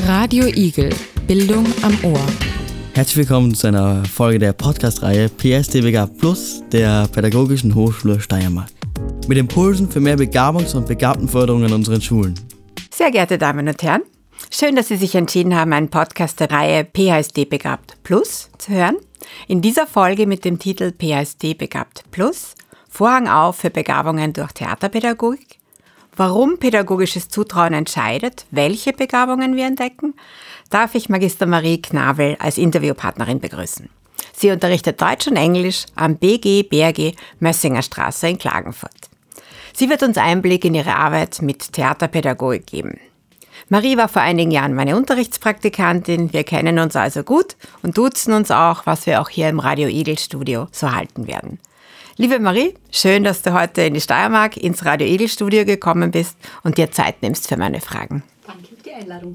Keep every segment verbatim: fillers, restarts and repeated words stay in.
Radio Igel, Bildung am Ohr. Herzlich willkommen zu einer Folge der Podcast-Reihe P S D Begabt Plus der Pädagogischen Hochschule Steiermark. Mit Impulsen für mehr Begabungs- und Begabtenförderung in unseren Schulen. Sehr geehrte Damen und Herren, schön, dass Sie sich entschieden haben, einen Podcast der Reihe P S D Begabt Plus zu hören. In dieser Folge mit dem Titel P S D Begabt Plus, Vorhang auf für Begabungen durch Theaterpädagogik, warum pädagogisches Zutrauen entscheidet, welche Begabungen wir entdecken, darf ich Magister Marie Knabel als Interviewpartnerin begrüßen. Sie unterrichtet Deutsch und Englisch am B G B R G Mössinger Straße in Klagenfurt. Sie wird uns Einblick in ihre Arbeit mit Theaterpädagogik geben. Marie war vor einigen Jahren meine Unterrichtspraktikantin. Wir kennen uns also gut und duzen uns auch, was wir auch hier im Radio Igel Studio so halten werden. Liebe Marie, schön, dass du heute in die Steiermark ins Radio Igel Studio gekommen bist und dir Zeit nimmst für meine Fragen. Danke für die Einladung.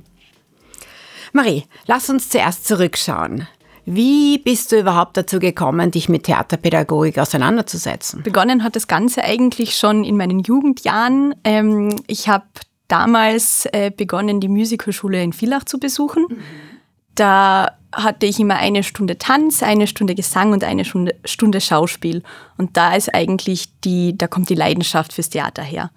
Marie, lass uns zuerst zurückschauen. Wie bist du überhaupt dazu gekommen, dich mit Theaterpädagogik auseinanderzusetzen? Begonnen hat das Ganze eigentlich schon in meinen Jugendjahren. Ähm, ich habe damals äh, begonnen, die Musicalschule in Villach zu besuchen. Mhm. Da hatte ich immer eine Stunde Tanz, eine Stunde Gesang und eine Stunde, Stunde Schauspiel. Und da ist eigentlich die, da kommt die Leidenschaft fürs Theater her.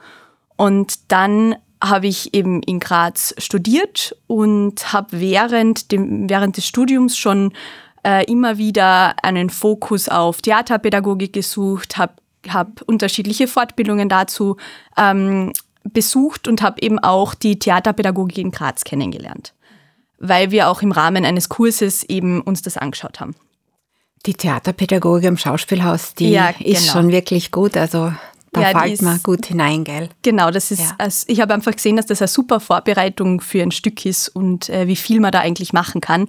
Und dann habe ich eben in Graz studiert und habe während dem, während des Studiums schon äh, immer wieder einen Fokus auf Theaterpädagogik gesucht, habe hab unterschiedliche Fortbildungen dazu ähm, besucht und habe eben auch die Theaterpädagogik in Graz kennengelernt, weil wir auch im Rahmen eines Kurses eben uns das angeschaut haben. Die Theaterpädagogik im Schauspielhaus, die ja, ist genau. schon wirklich gut, also da ja, fällt man gut hinein, gell? Genau, das ist. Ja. Also ich habe einfach gesehen, dass das eine super Vorbereitung für ein Stück ist und äh, wie viel man da eigentlich machen kann.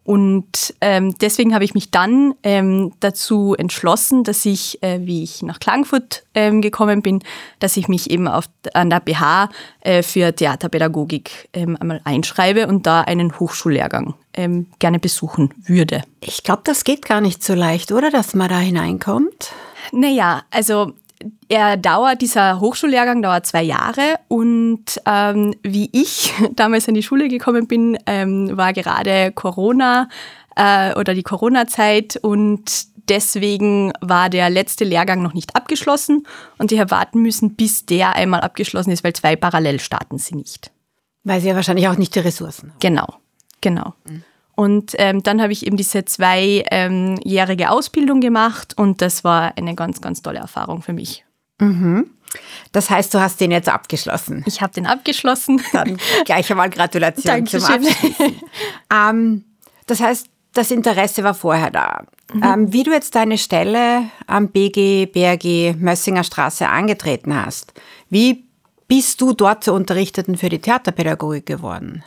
Und ähm, deswegen habe ich mich dann ähm, dazu entschlossen, dass ich, äh, wie ich nach Klagenfurt ähm, gekommen bin, dass ich mich eben auf, an der B H äh, für Theaterpädagogik ähm, einmal einschreibe und da einen Hochschullehrgang ähm, gerne besuchen würde. Ich glaube, das geht gar nicht so leicht, oder, dass man da hineinkommt? Naja, also er dauert, dieser Hochschullehrgang dauert zwei Jahre und ähm, wie ich damals in die Schule gekommen bin, ähm, war gerade Corona äh, oder die Corona-Zeit und deswegen war der letzte Lehrgang noch nicht abgeschlossen und ich habe warten müssen, bis der einmal abgeschlossen ist, weil zwei parallel starten sie nicht. Weil sie ja wahrscheinlich auch nicht die Ressourcen haben. Genau, genau. Mhm. Und ähm, dann habe ich eben diese zweijährige ähm, Ausbildung gemacht und das war eine ganz, ganz tolle Erfahrung für mich. Mhm. Das heißt, du hast den jetzt abgeschlossen? Ich habe den abgeschlossen. Dann gleich einmal Gratulation Dankeschön. zum Abschließen. ähm, das heißt, das Interesse war vorher da. Mhm. Ähm, wie du jetzt deine Stelle am B G B R G Mössinger Straße angetreten hast, wie bist du dort zur Unterrichteten für die Theaterpädagogik geworden?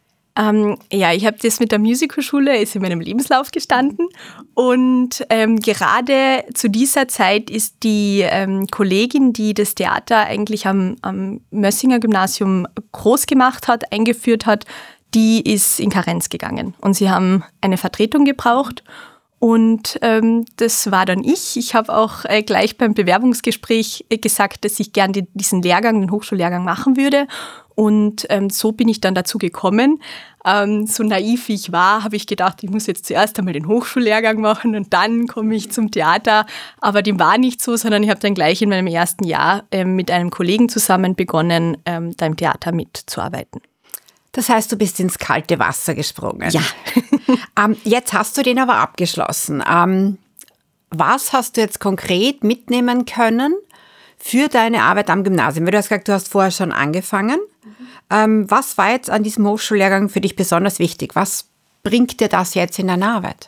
Ähm, ja, ich habe das mit der Musicalschule, ist in meinem Lebenslauf gestanden und ähm, gerade zu dieser Zeit ist die ähm, Kollegin, die das Theater eigentlich am, am Mössinger Gymnasium groß gemacht hat, eingeführt hat, die ist in Karenz gegangen und sie haben eine Vertretung gebraucht und ähm, das war dann ich. Ich habe auch äh, gleich beim Bewerbungsgespräch äh, gesagt, dass ich gern die, diesen Lehrgang, den Hochschullehrgang machen würde. Und ähm, so bin ich dann dazu gekommen. Ähm, so naiv wie ich war, habe ich gedacht, ich muss jetzt zuerst einmal den Hochschullehrgang machen und dann komme ich zum Theater. Aber dem war nicht so, sondern ich habe dann gleich in meinem ersten Jahr ähm, mit einem Kollegen zusammen begonnen, ähm, da im Theater mitzuarbeiten. Das heißt, du bist ins kalte Wasser gesprungen. Ja. ähm, jetzt hast du den aber abgeschlossen. Ähm, was hast du jetzt konkret mitnehmen können für deine Arbeit am Gymnasium? Du hast gesagt, du hast vorher schon angefangen. Mhm. Ähm, was war jetzt an diesem Hochschullehrgang für dich besonders wichtig? Was bringt dir das jetzt in deine Arbeit?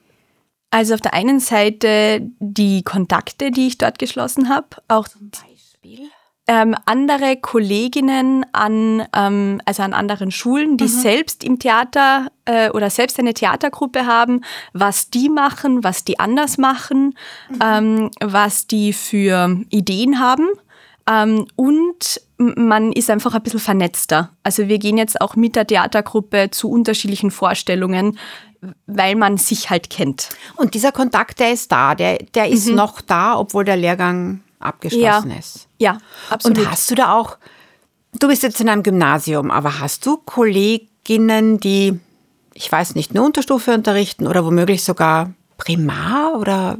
Also auf der einen Seite die Kontakte, die ich dort geschlossen habe. Auch zum Beispiel? Ähm, andere Kolleginnen an, ähm, also an anderen Schulen, die mhm. selbst im Theater äh, oder selbst eine Theatergruppe haben, was die machen, was die anders machen, mhm. ähm, was die für Ideen haben. Ähm, und man ist einfach ein bisschen vernetzter. Also wir gehen jetzt auch mit der Theatergruppe zu unterschiedlichen Vorstellungen, weil man sich halt kennt. Und dieser Kontakt, der ist da, der, der ist mhm. noch da, obwohl der Lehrgang abgeschlossen ja. ist. Ja, absolut. Und hast du da auch, du bist jetzt in einem Gymnasium, aber hast du Kolleg, Pädagoginnen, die, ich weiß nicht, eine Unterstufe unterrichten oder womöglich sogar Primar? Oder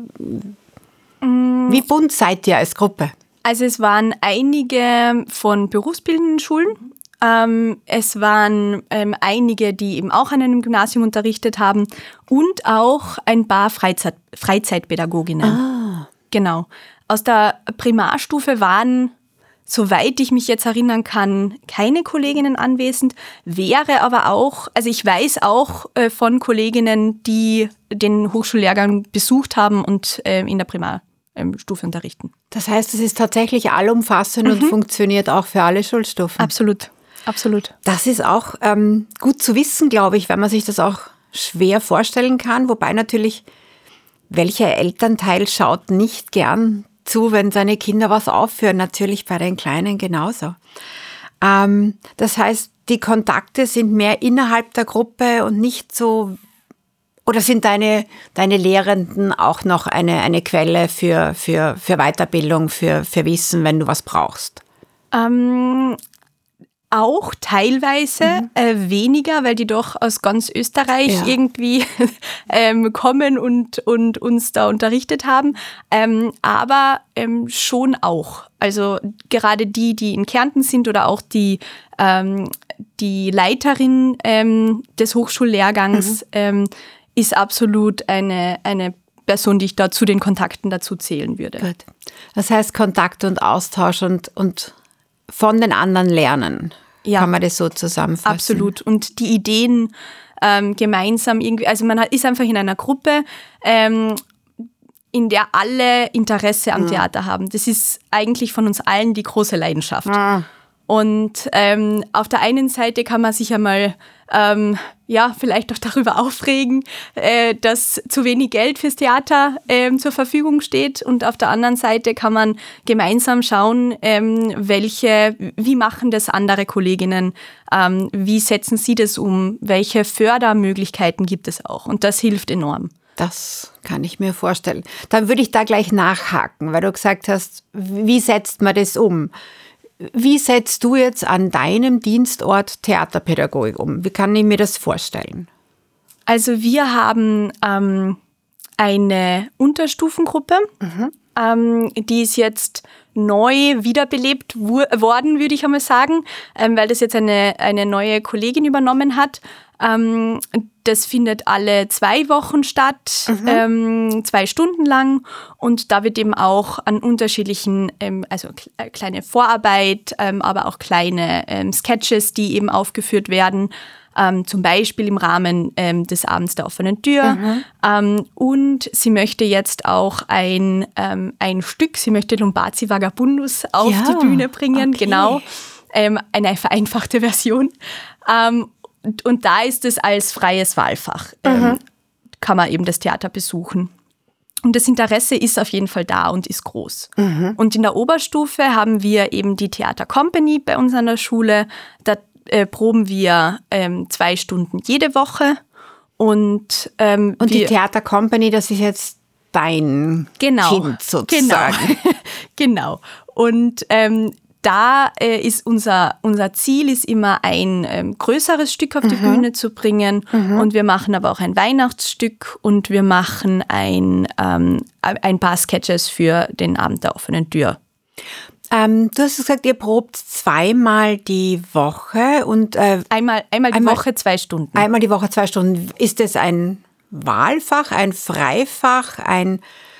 mm. wie bunt seid ihr als Gruppe? Also es waren einige von berufsbildenden Schulen. Ähm, es waren ähm, einige, die eben auch an einem Gymnasium unterrichtet haben und auch ein paar Freizeit- Freizeitpädagoginnen. Ah. Genau. Aus der Primarstufe waren, soweit ich mich jetzt erinnern kann, keine Kolleginnen anwesend, wäre aber auch, also ich weiß auch äh, von Kolleginnen, die den Hochschullehrgang besucht haben und äh, in der Primarstufe unterrichten. Das heißt, es ist tatsächlich allumfassend mhm. und funktioniert auch für alle Schulstufen. Absolut, absolut. Das ist auch ähm, gut zu wissen, glaube ich, weil man sich das auch schwer vorstellen kann, wobei natürlich, welcher Elternteil schaut nicht gern zu, wenn seine Kinder was aufführen, natürlich bei den Kleinen genauso. Ähm, das heißt, die Kontakte sind mehr innerhalb der Gruppe und nicht so, oder sind deine, deine Lehrenden auch noch eine, eine Quelle für, für, für Weiterbildung, für, für Wissen, wenn du was brauchst? Ähm, auch teilweise mhm. äh, weniger, weil die doch aus ganz Österreich ja. irgendwie ähm, kommen und, und uns da unterrichtet haben. Ähm, aber ähm, schon auch. Also gerade die, die in Kärnten sind oder auch die, ähm, die Leiterin ähm, des Hochschullehrgangs mhm. ähm, ist absolut eine, eine Person, die ich da zu den Kontakten dazu zählen würde. Gut. Das heißt Kontakt und Austausch und, und von den anderen lernen. Ja. Kann man das so zusammenfassen? Absolut. Und die Ideen ähm, gemeinsam irgendwie, also man hat, ist einfach in einer Gruppe, ähm, in der alle Interesse am mhm. Theater haben. Das ist eigentlich von uns allen die große Leidenschaft. Mhm. Und ähm, auf der einen Seite kann man sich einmal ähm, ja, vielleicht auch darüber aufregen, äh, dass zu wenig Geld fürs Theater ähm, zur Verfügung steht. Und auf der anderen Seite kann man gemeinsam schauen, ähm, welche, wie machen das andere Kolleginnen, ähm, wie setzen sie das um, welche Fördermöglichkeiten gibt es auch. Und das hilft enorm. Das kann ich mir vorstellen. Dann würde ich da gleich nachhaken, weil du gesagt hast, wie setzt man das um? Wie setzt du jetzt an deinem Dienstort Theaterpädagogik um? Wie kann ich mir das vorstellen? Also wir haben ähm, eine Unterstufengruppe, mhm. ähm, die ist jetzt neu wiederbelebt wu- worden, würde ich einmal sagen, ähm, weil das jetzt eine, eine neue Kollegin übernommen hat. Ähm, das findet alle zwei Wochen statt, mhm. ähm, zwei Stunden lang, und da wird eben auch an unterschiedlichen, ähm, also kle- kleine Vorarbeit, ähm, aber auch kleine ähm, Sketches, die eben aufgeführt werden, ähm, zum Beispiel im Rahmen ähm, des Abends der offenen Tür. Mhm. Ähm, und sie möchte jetzt auch ein, ähm, ein Stück, sie möchte Lombazi Vagabundus auf ja, die Bühne bringen, okay. genau, ähm, eine vereinfachte Version. Ähm, Und, und da ist es als freies Wahlfach, ähm, mhm. kann man eben das Theater besuchen. Und das Interesse ist auf jeden Fall da und ist groß. Mhm. Und in der Oberstufe haben wir eben die Theater Company bei uns an der Schule. Da äh, proben wir ähm, zwei Stunden jede Woche. Und, ähm, und wir, die Theater Company, das ist jetzt dein genau, Kind sozusagen. Genau, genau. Und ähm, Da äh, ist unser, unser Ziel ist immer, ein ähm, größeres Stück auf die mhm. Bühne zu bringen. Mhm. Und wir machen aber auch ein Weihnachtsstück und wir machen ein, ähm, ein paar Sketches für den Abend der offenen Tür. Ähm, du hast gesagt, ihr probt zweimal die Woche. und äh, Einmal, einmal die einmal, Woche zwei Stunden. Einmal die Woche zwei Stunden. Ist das ein Wahlfach, ein Freifach, ein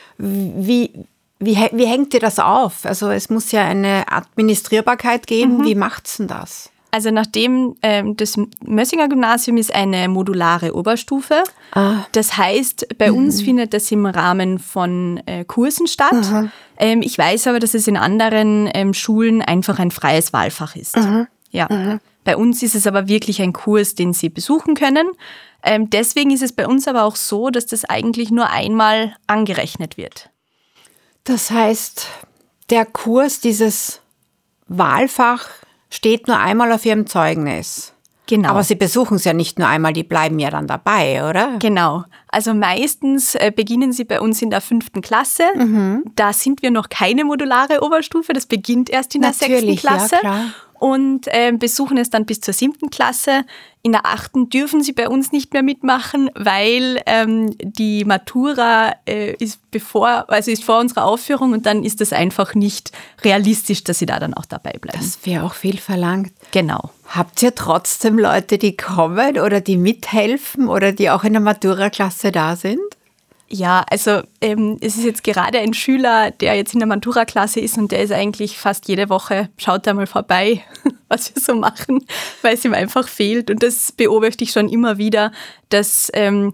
wie... Wie, wie hängt dir das auf? Also es muss ja eine Administrierbarkeit geben. Mhm. Wie macht's denn das? Also nachdem ähm, das Mössinger Gymnasium ist eine modulare Oberstufe. Ah. Das heißt, bei mhm. uns findet das im Rahmen von äh, Kursen statt. Mhm. Ähm, ich weiß aber, dass es in anderen ähm, Schulen einfach ein freies Wahlfach ist. Mhm. Ja. Mhm. Bei uns ist es aber wirklich ein Kurs, den Sie besuchen können. Ähm, deswegen ist es bei uns aber auch so, dass das eigentlich nur einmal angerechnet wird. Das heißt, der Kurs, dieses Wahlfach, steht nur einmal auf Ihrem Zeugnis. Genau. Aber Sie besuchen es ja nicht nur einmal, die bleiben ja dann dabei, oder? Genau. Also meistens äh, beginnen Sie bei uns in der fünften Klasse. Mhm. Da sind wir noch keine modulare Oberstufe, das beginnt erst in der Natürlich, sechsten Klasse. Ja, klar. und äh, besuchen es dann bis zur siebten Klasse. In der achten dürfen sie bei uns nicht mehr mitmachen, weil ähm, die Matura äh, ist bevor, also ist vor unserer Aufführung und dann ist es einfach nicht realistisch, dass sie da dann auch dabei bleiben. Das wäre auch viel verlangt. Genau. Habt ihr trotzdem Leute, die kommen oder die mithelfen oder die auch in der Matura-Klasse da sind? Ja, also ähm, es ist jetzt gerade ein Schüler, der jetzt in der Matura-Klasse ist und der ist eigentlich fast jede Woche, schaut da mal vorbei, was wir so machen, weil es ihm einfach fehlt. Und das beobachte ich schon immer wieder, dass ähm,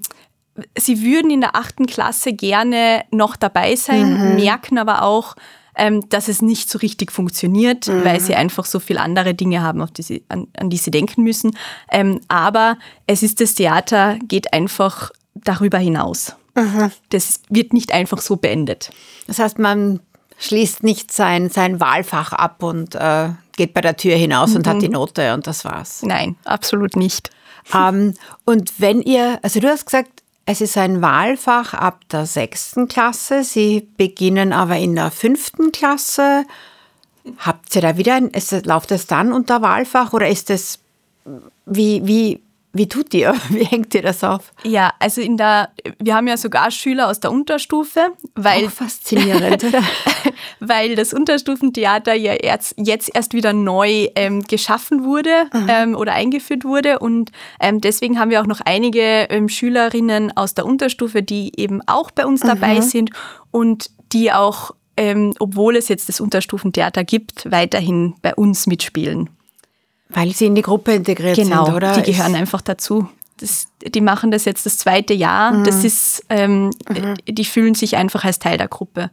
sie würden in der achten Klasse gerne noch dabei sein, mhm. merken aber auch, ähm, dass es nicht so richtig funktioniert, mhm. weil sie einfach so viele andere Dinge haben, auf die sie, an, an die sie denken müssen. Ähm, aber es ist das Theater, geht einfach darüber hinaus. Mhm. Das wird nicht einfach so beendet. Das heißt, man schließt nicht sein, sein Wahlfach ab und äh, geht bei der Tür hinaus mhm. und hat die Note und das war's. Nein, absolut nicht. Ähm, und wenn ihr, also du hast gesagt, es ist ein Wahlfach ab der sechsten Klasse, Sie beginnen aber in der fünften Klasse. Habt ihr da wieder, ein, ist, läuft das dann unter Wahlfach oder ist das, wie, wie, Wie tut ihr? Wie hängt ihr das auf? Ja, also in der, wir haben ja sogar Schüler aus der Unterstufe, weil, auch faszinierend, oder? Weil das Unterstufentheater ja erst, jetzt erst wieder neu ähm, geschaffen wurde ähm, oder eingeführt wurde und ähm, deswegen haben wir auch noch einige ähm, Schülerinnen aus der Unterstufe, die eben auch bei uns dabei mhm. sind und die auch, ähm, obwohl es jetzt das Unterstufentheater gibt, weiterhin bei uns mitspielen. Weil sie in die Gruppe integriert genau, sind, oder? Die gehören einfach dazu. Das, die machen das jetzt das zweite Jahr. Mhm. Das ist, ähm, mhm. die fühlen sich einfach als Teil der Gruppe.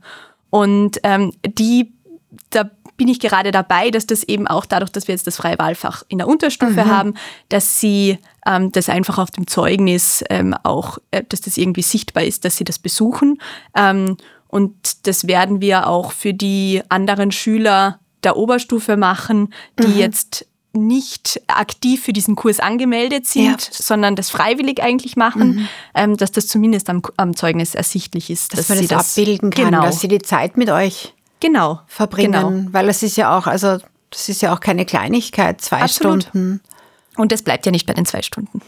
Und ähm, die, da bin ich gerade dabei, dass das eben auch dadurch, dass wir jetzt das freie Wahlfach in der Unterstufe mhm. haben, dass sie ähm, das einfach auf dem Zeugnis ähm, auch, äh, dass das irgendwie sichtbar ist, dass sie das besuchen. Ähm, und das werden wir auch für die anderen Schüler der Oberstufe machen, die mhm. jetzt nicht aktiv für diesen Kurs angemeldet sind, ja. sondern das freiwillig eigentlich machen, mhm. ähm, dass das zumindest am, am Zeugnis ersichtlich ist. Dass, dass man sie das abbilden kann, genau. dass sie die Zeit mit euch genau. verbringen. Genau. Weil das ist ja auch, also das ist ja auch keine Kleinigkeit, zwei Absolut. Stunden. Und das bleibt ja nicht bei den zwei Stunden.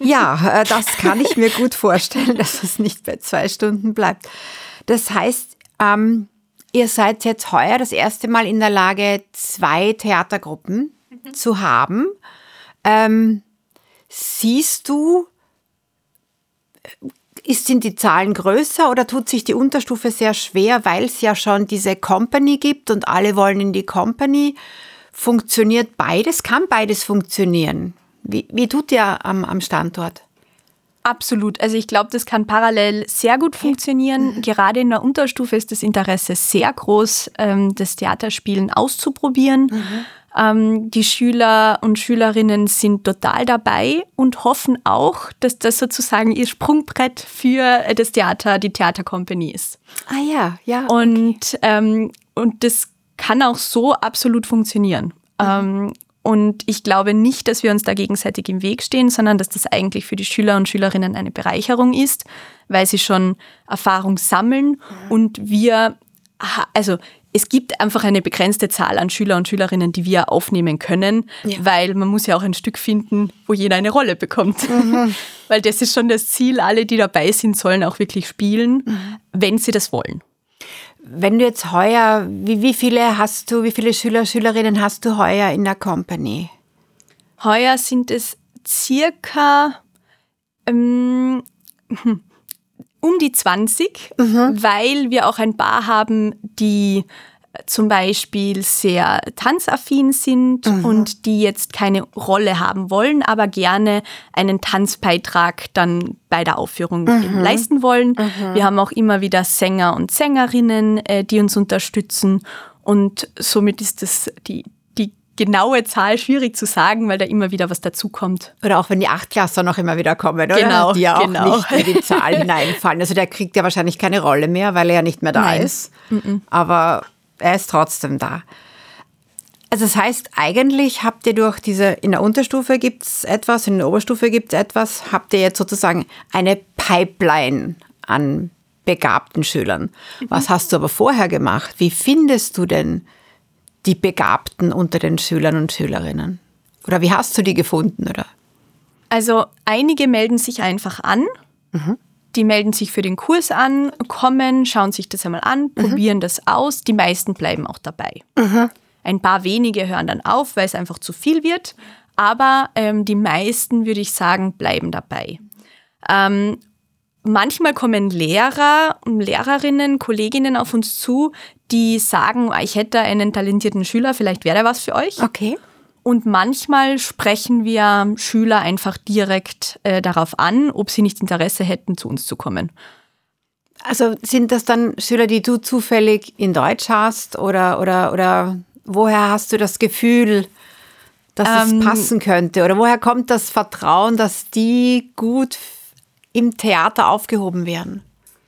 Ja, das kann ich mir gut vorstellen, dass es nicht bei zwei Stunden bleibt. Das heißt, ähm, ihr seid jetzt heuer das erste Mal in der Lage, zwei Theatergruppen zu haben. Ähm, siehst du, ist, sind die Zahlen größer oder tut sich die Unterstufe sehr schwer, weil es ja schon diese Company gibt und alle wollen in die Company? Funktioniert beides? Kann beides funktionieren? Wie, wie tut ihr am, am Standort? Absolut. Also ich glaube, das kann parallel sehr gut funktionieren. Mhm. Gerade in der Unterstufe ist das Interesse sehr groß, das Theaterspielen auszuprobieren. Mhm. Die Schüler und Schülerinnen sind total dabei und hoffen auch, dass das sozusagen ihr Sprungbrett für das Theater, die Theatercompany ist. Ah ja, ja. Okay. Und, ähm, und das kann auch so absolut funktionieren. Mhm. Ähm, und ich glaube nicht, dass wir uns da gegenseitig im Weg stehen, sondern dass das eigentlich für die Schüler und Schülerinnen eine Bereicherung ist, weil sie schon Erfahrung sammeln mhm. und wir, also es gibt einfach eine begrenzte Zahl an Schüler und Schülerinnen, die wir aufnehmen können, ja. weil man muss ja auch ein Stück finden, wo jeder eine Rolle bekommt. Mhm. Weil das ist schon das Ziel, alle, die dabei sind, sollen auch wirklich spielen, mhm. wenn sie das wollen. Wenn du jetzt heuer, wie, wie viele hast du, wie viele Schüler, Schülerinnen hast du heuer in der Company? Heuer sind es circa ähm, um die zwanzig, mhm. weil wir auch ein paar haben, die zum Beispiel sehr tanzaffin sind mhm. und die jetzt keine Rolle haben wollen, aber gerne einen Tanzbeitrag dann bei der Aufführung mhm. leisten wollen. Mhm. Wir haben auch immer wieder Sänger und Sängerinnen, die uns unterstützen und somit ist das die genaue Zahl schwierig zu sagen, weil da immer wieder was dazukommt. Oder auch wenn die Achtklässler noch immer wieder kommen, oder? Genau, die ja auch genau. nicht in die Zahl hineinfallen. Also der kriegt ja wahrscheinlich keine Rolle mehr, weil er ja nicht mehr da Nein. ist. Mm-mm. Aber er ist trotzdem da. Also das heißt, eigentlich habt ihr durch diese, in der Unterstufe gibt es etwas, in der Oberstufe gibt es etwas, habt ihr jetzt sozusagen eine Pipeline an begabten Schülern. Mhm. Was hast du aber vorher gemacht? Wie findest du denn die Begabten unter den Schülern und Schülerinnen? Oder wie hast du die gefunden, oder? Also einige melden sich einfach an. Mhm. Die melden sich für den Kurs an, kommen, schauen sich das einmal an, mhm. probieren das aus. Die meisten bleiben auch dabei. Mhm. Ein paar wenige hören dann auf, weil es einfach zu viel wird. Aber ähm, die meisten, würde ich sagen, bleiben dabei. Ähm, manchmal kommen Lehrer, Lehrerinnen, Kolleginnen auf uns zu, die sagen, ich hätte einen talentierten Schüler, vielleicht wäre er was für euch. Okay. Und manchmal sprechen wir Schüler einfach direkt äh, darauf an, ob sie nicht Interesse hätten, zu uns zu kommen. Also sind das dann Schüler, die du zufällig in Deutsch hast? Oder, oder, oder woher hast du das Gefühl, dass ähm, es passen könnte? Oder woher kommt das Vertrauen, dass die gut im Theater aufgehoben werden?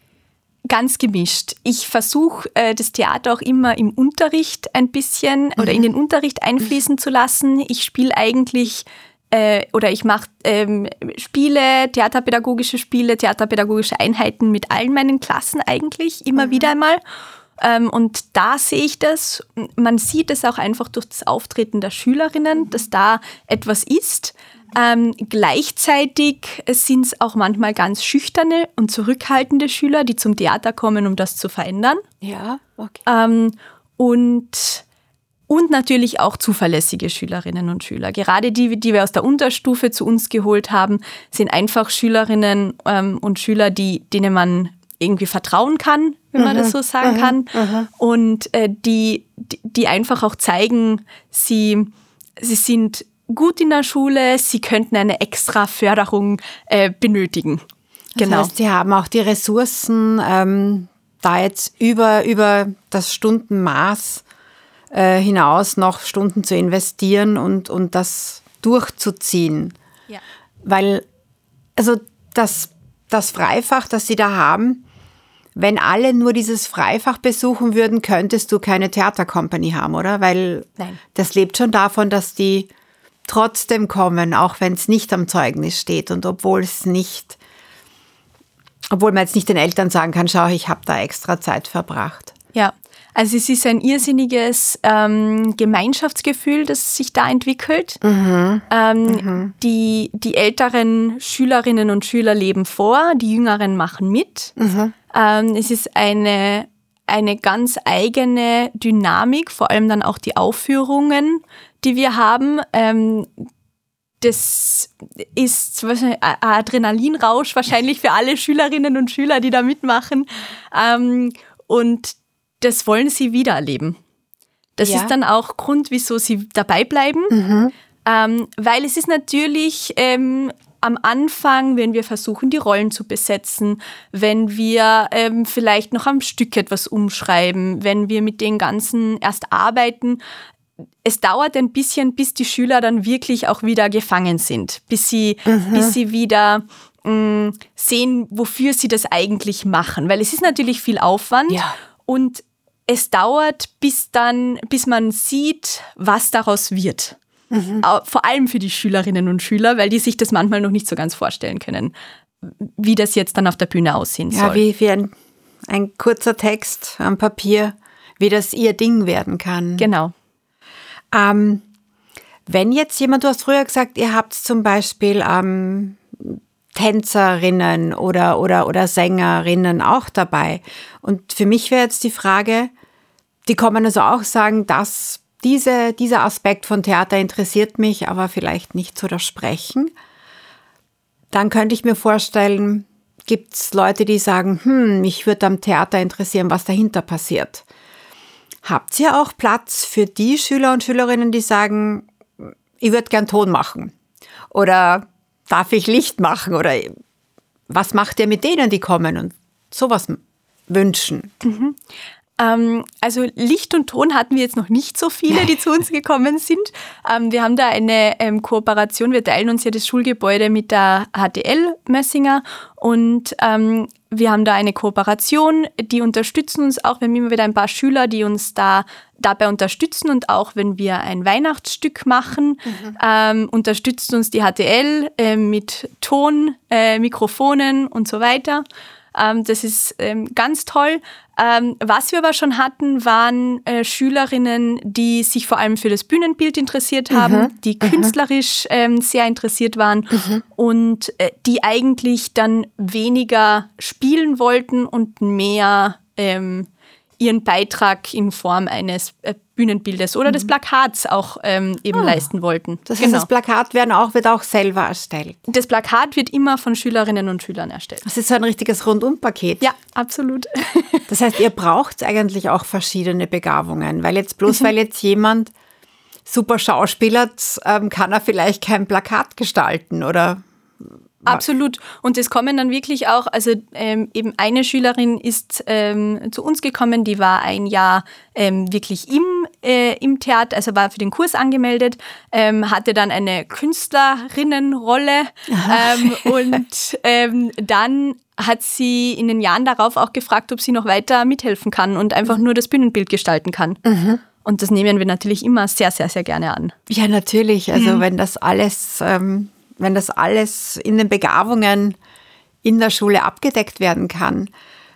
Ganz gemischt. Ich versuche, äh, das Theater auch immer im Unterricht ein bisschen mhm. oder in den Unterricht einfließen zu lassen. Ich spiele eigentlich äh, oder ich mache ähm, Spiele, theaterpädagogische Spiele, theaterpädagogische Einheiten mit allen meinen Klassen eigentlich, immer mhm. wieder einmal. Ähm, und da sehe ich das. Man sieht es auch einfach durch das Auftreten der Schülerinnen, dass da etwas ist. Ähm, gleichzeitig sind es auch manchmal ganz schüchterne und zurückhaltende Schüler, die zum Theater kommen, um das zu verändern. Ja, okay. Ähm, und, und natürlich auch zuverlässige Schülerinnen und Schüler. Gerade die, die wir aus der Unterstufe zu uns geholt haben, sind einfach Schülerinnen ähm, und Schüler, die, denen man irgendwie vertrauen kann, wenn man mhm. das so sagen mhm. kann. Mhm. Und äh, die, die, die einfach auch zeigen, sie, sie sind gut in der Schule, sie könnten eine extra Förderung äh, benötigen. Genau. Das heißt, sie haben auch die Ressourcen, ähm, da jetzt über, über das Stundenmaß äh, hinaus noch Stunden zu investieren und, und das durchzuziehen. Ja. Weil, also das, das Freifach, das sie da haben, wenn alle nur dieses Freifach besuchen würden, könntest du keine Theatercompany haben, oder? Weil Nein. Das lebt schon davon, dass die trotzdem kommen, auch wenn es nicht am Zeugnis steht und obwohl es nicht, obwohl man jetzt nicht den Eltern sagen kann, schau, ich habe da extra Zeit verbracht. Ja, also es ist ein irrsinniges ähm, Gemeinschaftsgefühl, das sich da entwickelt. Mhm. Ähm, mhm. Die, die älteren Schülerinnen und Schüler leben vor, die Jüngeren machen mit. Mhm. Ähm, es ist eine, eine ganz eigene Dynamik, vor allem dann auch die Aufführungen, die wir haben. Ähm, das ist ein Adrenalinrausch wahrscheinlich für alle Schülerinnen und Schüler, die da mitmachen. Ähm, und das wollen sie wieder erleben. Das ja. ist dann auch Grund, wieso sie dabei bleiben. Mhm. Ähm, weil es ist natürlich ähm, am Anfang, wenn wir versuchen, die Rollen zu besetzen, wenn wir ähm, vielleicht noch am Stück etwas umschreiben, wenn wir mit den Ganzen erst arbeiten, es dauert ein bisschen, bis die Schüler dann wirklich auch wieder gefangen sind, bis sie, mhm. bis sie wieder mh, sehen, wofür sie das eigentlich machen. Weil es ist natürlich viel Aufwand ja. und es dauert, bis dann, bis man sieht, was daraus wird. Mhm. Vor allem für die Schülerinnen und Schüler, weil die sich das manchmal noch nicht so ganz vorstellen können, wie das jetzt dann auf der Bühne aussehen ja, soll. Wie, wie ein, ein kurzer Text am Papier, wie das ihr Ding werden kann. Genau. Ähm, wenn jetzt jemand, du hast früher gesagt, ihr habt zum Beispiel ähm, Tänzerinnen oder, oder, oder Sängerinnen auch dabei. Und für mich wäre jetzt die Frage, die kommen also auch sagen, dass diese, dieser Aspekt von Theater interessiert mich, aber vielleicht nicht so das Sprechen. Dann könnte ich mir vorstellen, gibt es Leute, die sagen, hm, mich würde am Theater interessieren, was dahinter passiert. Habt ihr auch Platz für die Schüler und Schülerinnen, die sagen, ich würde gern Ton machen? Oder darf ich Licht machen? Oder was macht ihr mit denen, die kommen und sowas wünschen? Mhm. Ähm, also Licht und Ton hatten wir jetzt noch nicht so viele, die zu uns gekommen sind. Ähm, wir haben da eine ähm, Kooperation, wir teilen uns ja das Schulgebäude mit der H T L Mössinger und ähm, wir haben da eine Kooperation, die unterstützen uns auch. Wir haben immer wieder ein paar Schüler, die uns da dabei unterstützen und auch wenn wir ein Weihnachtsstück machen, mhm. ähm, unterstützt uns die H T L äh, mit Ton, äh, Mikrofonen und so weiter. Ähm, das ist ähm, ganz toll. Ähm, was wir aber schon hatten, waren äh, Schülerinnen, die sich vor allem für das Bühnenbild interessiert haben, Mhm. die künstlerisch ähm, sehr interessiert waren Mhm. und äh, die eigentlich dann weniger spielen wollten und mehr ähm, ihren Beitrag in Form eines äh, Bühnenbildes oder des Plakats auch ähm, eben Ah. leisten wollten. Das heißt, das Plakat werden auch, wird auch selber erstellt. Das Plakat wird immer von Schülerinnen und Schülern erstellt. Das ist so ein richtiges Rundumpaket. Ja, absolut. Das heißt, ihr braucht eigentlich auch verschiedene Begabungen, weil jetzt bloß, weil jetzt jemand super schauspielert, ähm, kann er vielleicht kein Plakat gestalten, oder? Absolut. Und es kommen dann wirklich auch, also ähm, eben eine Schülerin ist ähm, zu uns gekommen, die war ein Jahr ähm, wirklich im, äh, im Theater, also war für den Kurs angemeldet, ähm, hatte dann eine Künstlerinnenrolle ähm, und ähm, dann hat sie in den Jahren darauf auch gefragt, ob sie noch weiter mithelfen kann und einfach nur das Bühnenbild gestalten kann. Mhm. Und das nehmen wir natürlich immer sehr, sehr, sehr gerne an. Ja, natürlich. Also wenn das alles, ähm, wenn das alles in den Begabungen in der Schule abgedeckt werden kann.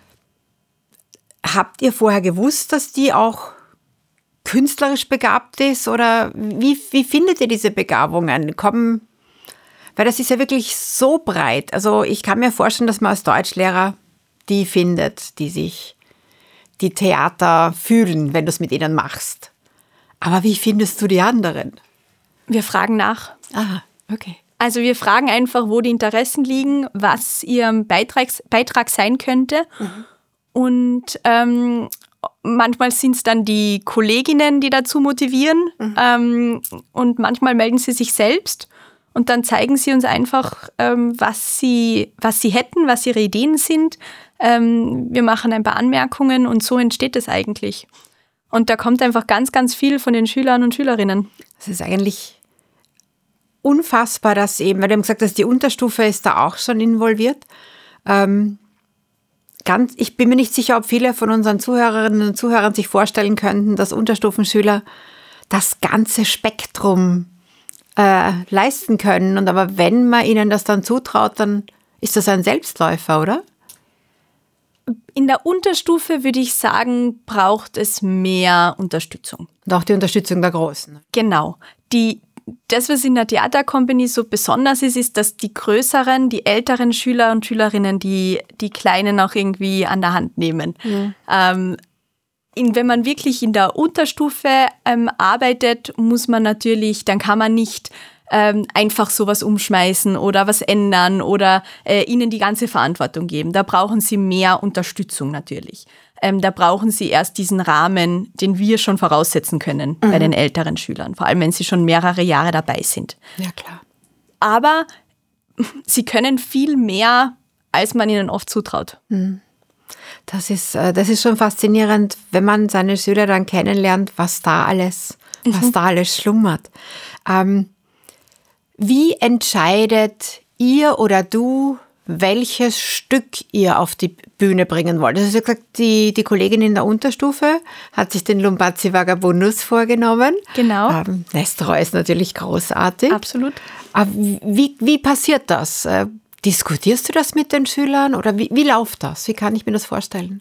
Habt ihr vorher gewusst, dass die auch künstlerisch begabt ist? Oder wie, wie findet ihr diese Begabungen? Kommen, weil das ist ja wirklich so breit. Also ich kann mir vorstellen, dass man als Deutschlehrer die findet, die sich die Theater fühlen, wenn du es mit ihnen machst. Aber wie findest du die anderen? Wir fragen nach. Ah, okay. Also wir fragen einfach, wo die Interessen liegen, was ihr Beitrag, Beitrag sein könnte. Mhm. Und ähm, manchmal sind es dann die Kolleginnen, die dazu motivieren. Mhm. Ähm, und manchmal melden sie sich selbst. Und dann zeigen sie uns einfach, ähm, was sie, was sie hätten, was ihre Ideen sind. Ähm, wir machen ein paar Anmerkungen und so entsteht es eigentlich. Und da kommt einfach ganz, ganz viel von den Schülern und Schülerinnen. Das ist eigentlich unfassbar, dass eben, weil du eben gesagt hast, die Unterstufe ist da auch schon involviert. Ähm, ganz, ich bin mir nicht sicher, ob viele von unseren Zuhörerinnen und Zuhörern sich vorstellen könnten, dass Unterstufenschüler das ganze Spektrum äh, leisten können. Und aber wenn man ihnen das dann zutraut, dann ist das ein Selbstläufer, oder? In der Unterstufe würde ich sagen, braucht es mehr Unterstützung. Und auch die Unterstützung der Großen. Genau. Die Das, was in der Theatercompany so besonders ist, ist, dass die größeren, die älteren Schüler und Schülerinnen die, die Kleinen auch irgendwie an der Hand nehmen. Mhm. Ähm, in, wenn man wirklich in der Unterstufe ähm, arbeitet, muss man natürlich, dann kann man nicht ähm, einfach sowas umschmeißen oder was ändern oder äh, ihnen die ganze Verantwortung geben. Da brauchen sie mehr Unterstützung natürlich. Ähm, da brauchen sie erst diesen Rahmen, den wir schon voraussetzen können mhm. bei den älteren Schülern, vor allem wenn sie schon mehrere Jahre dabei sind. Ja, klar. Aber sie können viel mehr, als man ihnen oft zutraut. Das ist, das ist schon faszinierend, wenn man seine Schüler dann kennenlernt, was da alles, mhm. was da alles schlummert. Ähm, wie entscheidet ihr oder du, welches Stück ihr auf die Bühne bringen wollt? Also, wie gesagt, die, die Kollegin in der Unterstufe hat sich den Lumpazzi Vagabundus vorgenommen. Genau. Ähm, Nestroy ist natürlich großartig. Absolut. Aber wie, wie passiert das? Äh, diskutierst du das mit den Schülern oder wie, wie läuft das? Wie kann ich mir das vorstellen?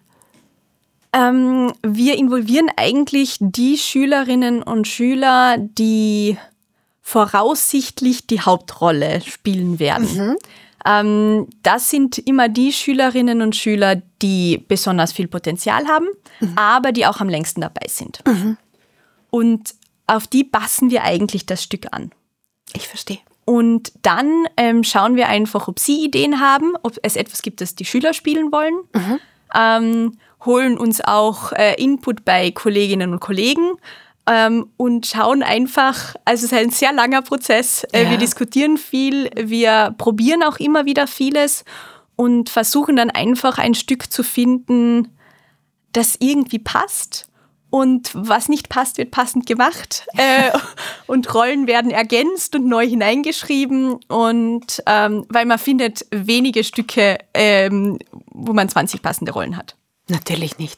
Ähm, wir involvieren eigentlich die Schülerinnen und Schüler, die voraussichtlich die Hauptrolle spielen werden. Mhm. Ähm, das sind immer die Schülerinnen und Schüler, die besonders viel Potenzial haben, mhm. aber die auch am längsten dabei sind. Mhm. Und auf die passen wir eigentlich das Stück an. Ich verstehe. Und dann ähm, schauen wir einfach, ob sie Ideen haben, ob es etwas gibt, das die Schüler spielen wollen. Mhm. Ähm, holen uns auch äh, Input bei Kolleginnen und Kollegen. Ähm, und schauen einfach, also es ist ein sehr langer Prozess. Äh, ja. Wir diskutieren viel, wir probieren auch immer wieder vieles und versuchen dann einfach ein Stück zu finden, das irgendwie passt. Und was nicht passt, wird passend gemacht. Äh, und Rollen werden ergänzt und neu hineingeschrieben. Und ähm, weil man findet wenige Stücke, ähm, wo man zwanzig passende Rollen hat. Natürlich nicht.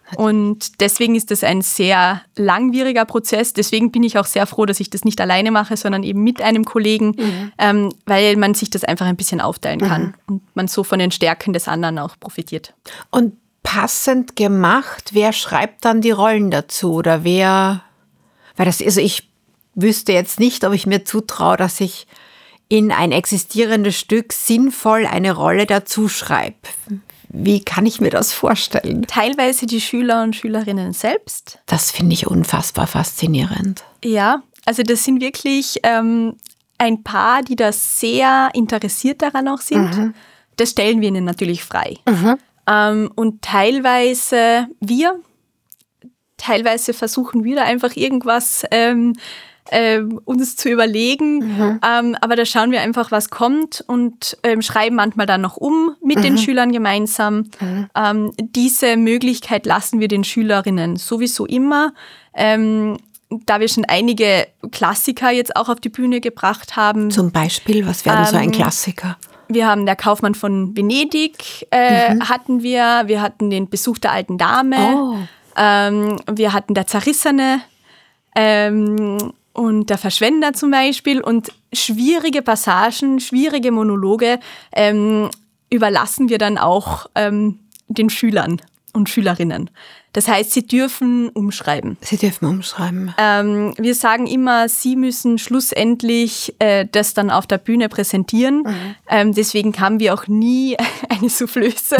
Und deswegen ist das ein sehr langwieriger Prozess. Deswegen bin ich auch sehr froh, dass ich das nicht alleine mache, sondern eben mit einem Kollegen, mhm. ähm, weil man sich das einfach ein bisschen aufteilen kann mhm. und man so von den Stärken des anderen auch profitiert. Und passend gemacht, wer schreibt dann die Rollen dazu oder wer, weil das, also ich wüsste jetzt nicht, ob ich mir zutraue, dass ich in ein existierendes Stück sinnvoll eine Rolle dazu schreibe. Wie kann ich mir das vorstellen? Teilweise die Schüler und Schülerinnen selbst. Das finde ich unfassbar faszinierend. Ja, also das sind wirklich ähm, ein Paar, die da sehr interessiert daran auch sind. Mhm. Das stellen wir ihnen natürlich frei. Mhm. Ähm, und teilweise wir, teilweise versuchen wir da einfach irgendwas ähm, Ähm, uns zu überlegen, mhm. ähm, aber da schauen wir einfach, was kommt und ähm, schreiben manchmal dann noch um mit mhm. den Schülern gemeinsam. Mhm. Ähm, diese Möglichkeit lassen wir den Schülerinnen sowieso immer. Ähm, da wir schon einige Klassiker jetzt auch auf die Bühne gebracht haben. Zum Beispiel, was wäre ähm, so ein Klassiker? Wir haben der Kaufmann von Venedig, äh, mhm. hatten wir. Wir hatten den Besuch der alten Dame. Oh. Ähm, wir hatten der Zerrissene. Ähm, Und der Verschwender zum Beispiel und schwierige Passagen, schwierige Monologe ähm, überlassen wir dann auch ähm, den Schülern und Schülerinnen. Das heißt, sie dürfen umschreiben. Sie dürfen umschreiben. Ähm, wir sagen immer, sie müssen schlussendlich äh, das dann auf der Bühne präsentieren. Mhm. Ähm, deswegen haben wir auch nie eine Soufflöse,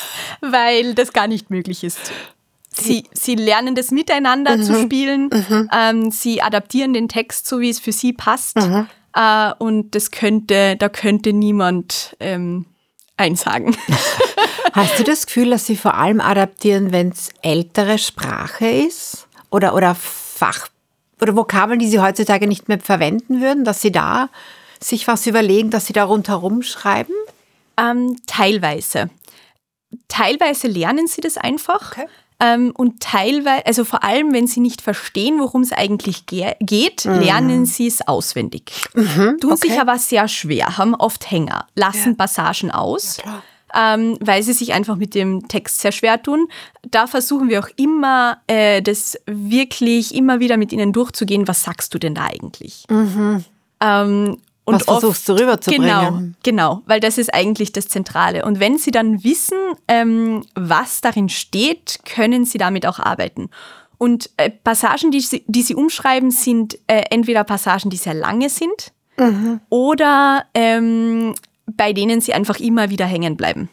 weil das gar nicht möglich ist. Sie, sie lernen das miteinander mhm. zu spielen. Mhm. Ähm, sie adaptieren den Text so, wie es für sie passt. Mhm. Äh, und das könnte, da könnte niemand ähm, einsagen. Hast du das Gefühl, dass sie vor allem adaptieren, wenn es ältere Sprache ist? Oder, oder Fach oder Vokabeln, die sie heutzutage nicht mehr verwenden würden, dass sie da sich was überlegen, dass sie da rundherum schreiben? Ähm, teilweise. Teilweise lernen sie das einfach. Okay. Ähm, und teilweise, also vor allem, wenn sie nicht verstehen, worum es eigentlich ge- geht, mhm. lernen sie es auswendig. Mhm, Tun okay. sich aber sehr schwer, haben oft Hänger, lassen ja. Passagen aus, ja, ähm, weil sie sich einfach mit dem Text sehr schwer tun. Da versuchen wir auch immer, äh, das wirklich immer wieder mit ihnen durchzugehen. Was sagst du denn da eigentlich? Mhm. Ähm, Und was versuchst du rüberzubringen? Genau, genau, weil das ist eigentlich das Zentrale. Und wenn sie dann wissen, ähm, was darin steht, können sie damit auch arbeiten. Und äh, Passagen, die sie, die sie umschreiben, sind äh, entweder Passagen, die sehr lange sind mhm. oder ähm, bei denen sie einfach immer wieder hängen bleiben.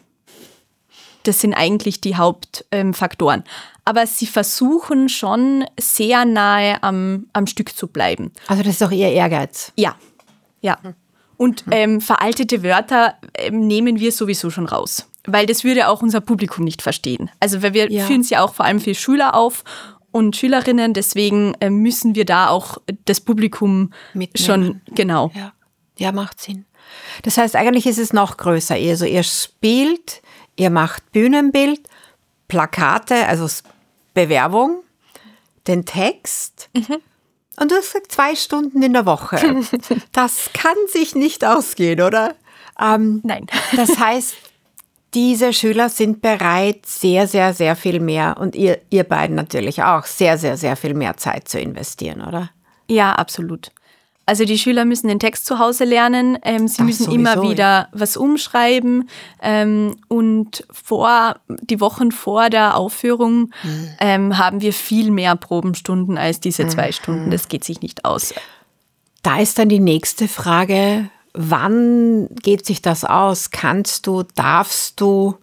Das sind eigentlich die Hauptfaktoren. Ähm, Aber sie versuchen schon sehr nahe am, am Stück zu bleiben. Also das ist auch ihr Ehrgeiz? Ja. Ja, und ähm, veraltete Wörter ähm, nehmen wir sowieso schon raus, weil das würde auch unser Publikum nicht verstehen. Also weil wir ja. führen sie auch vor allem für Schüler auf und Schülerinnen, deswegen äh, müssen wir da auch das Publikum mitnehmen. Schon, genau. Ja. ja, macht Sinn. Das heißt, eigentlich ist es noch größer. Also ihr spielt, ihr macht Bühnenbild, Plakate, also Bewerbung, den Text. Mhm. Und du hast gesagt, zwei Stunden in der Woche. Das kann sich nicht ausgehen, oder? Ähm, Nein. Das heißt, diese Schüler sind bereit, sehr, sehr, sehr viel mehr, und ihr, ihr beiden natürlich auch, sehr, sehr, sehr viel mehr Zeit zu investieren, oder? Ja, absolut. Also die Schüler müssen den Text zu Hause lernen, ähm, sie Ach, müssen sowieso, immer wieder ja. was umschreiben ähm, und vor, die Wochen vor der Aufführung mhm. ähm, haben wir viel mehr Probenstunden als diese zwei mhm. Stunden. Das geht sich nicht aus. Da ist dann die nächste Frage, wann geht sich das aus? Kannst du, darfst du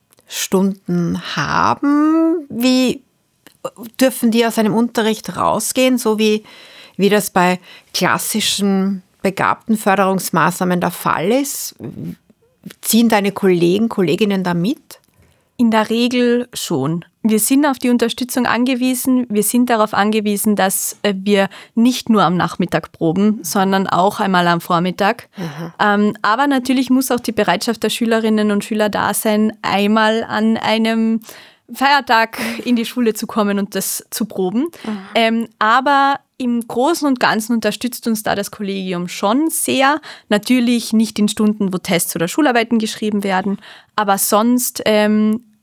Stunden haben? Wie dürfen die aus einem Unterricht rausgehen, so wie wie das bei klassischen Begabtenförderungsmaßnahmen der Fall ist? Ziehen deine Kollegen, Kolleginnen da mit? In der Regel schon. Wir sind auf die Unterstützung angewiesen. Wir sind darauf angewiesen, dass wir nicht nur am Nachmittag proben, sondern auch einmal am Vormittag. Mhm. Ähm, aber natürlich muss auch die Bereitschaft der Schülerinnen und Schüler da sein, einmal an einem Feiertag in die Schule zu kommen und das zu proben. Mhm. Ähm, aber im Großen und Ganzen unterstützt uns da das Kollegium schon sehr. Natürlich nicht in Stunden, wo Tests oder Schularbeiten geschrieben werden, aber sonst ähm,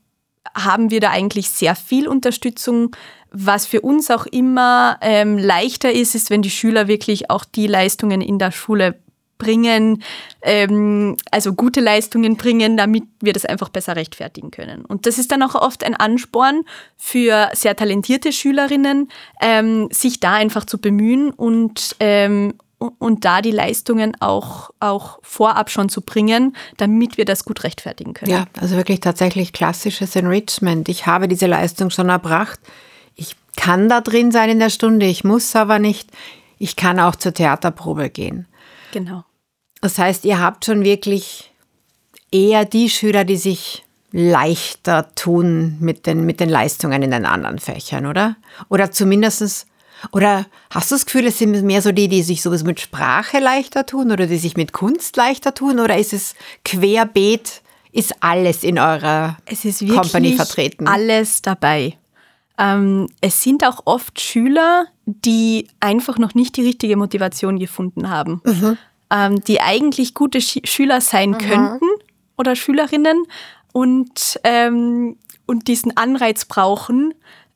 haben wir da eigentlich sehr viel Unterstützung. Was für uns auch immer ähm, leichter ist, ist, wenn die Schüler wirklich auch die Leistungen in der Schule bringen, ähm, also gute Leistungen bringen, damit wir das einfach besser rechtfertigen können. Und das ist dann auch oft ein Ansporn für sehr talentierte Schülerinnen, ähm, sich da einfach zu bemühen und ähm, und da die Leistungen auch, auch vorab schon zu bringen, damit wir das gut rechtfertigen können. Ja, also wirklich tatsächlich klassisches Enrichment. Ich habe diese Leistung schon erbracht. Ich kann da drin sein in der Stunde, ich muss aber nicht. Ich kann auch zur Theaterprobe gehen. Genau. Das heißt, ihr habt schon wirklich eher die Schüler, die sich leichter tun mit den, mit den Leistungen in den anderen Fächern, oder? Oder zumindest... Oder hast du das Gefühl, es sind mehr so die, die sich sowas mit Sprache leichter tun oder die sich mit Kunst leichter tun? Oder ist es querbeet, ist alles in eurer es ist Company vertreten? Alles dabei. Ähm, es sind auch oft Schüler, die einfach noch nicht die richtige Motivation gefunden haben. Mhm. Ähm, die eigentlich gute Sch- Schüler sein mhm. könnten oder Schülerinnen und, ähm, und diesen Anreiz brauchen,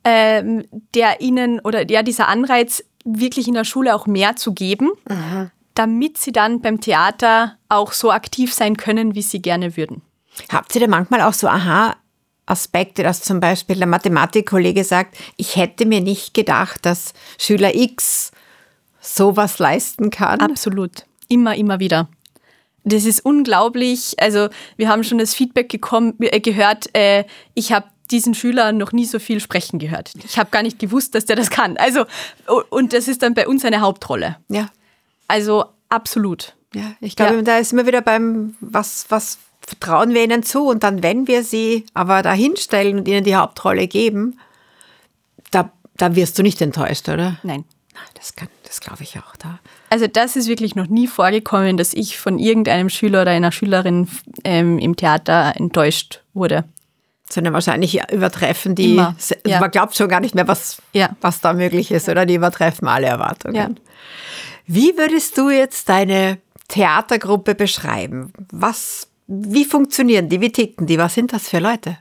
der ihnen oder ja, dieser Anreiz, wirklich in der Schule auch mehr zu geben, mhm. damit sie dann beim Theater auch so aktiv sein können, wie sie gerne würden. Habt ihr da manchmal auch so Aha-Aspekte, dass zum Beispiel der Mathematikkollege sagt, ich hätte mir nicht gedacht, dass Schüler X sowas leisten kann? Absolut. Immer, immer wieder. Das ist unglaublich. Also wir haben schon das Feedback gekommen, äh, gehört, äh, ich habe diesen Schüler noch nie so viel sprechen gehört. Ich habe gar nicht gewusst, dass der das kann. Also, und das ist dann bei uns eine Hauptrolle. Ja. Also absolut. Ja, ich glaube, ja. da ist immer wieder beim, was, was vertrauen wir ihnen zu? Und dann, wenn wir sie aber da hinstellen und ihnen die Hauptrolle geben, da, da wirst du nicht enttäuscht, oder? Nein. Das, kann, das glaube ich auch da. Also das ist wirklich noch nie vorgekommen, dass ich von irgendeinem Schüler oder einer Schülerin ähm, im Theater enttäuscht wurde. Sondern wahrscheinlich übertreffen die, Immer, ja. Man glaubt schon gar nicht mehr, was, ja. was da möglich ist, oder die übertreffen alle Erwartungen. Ja. Wie würdest du jetzt deine Theatergruppe beschreiben? Was, wie funktionieren die, wie ticken die, was sind das für Leute?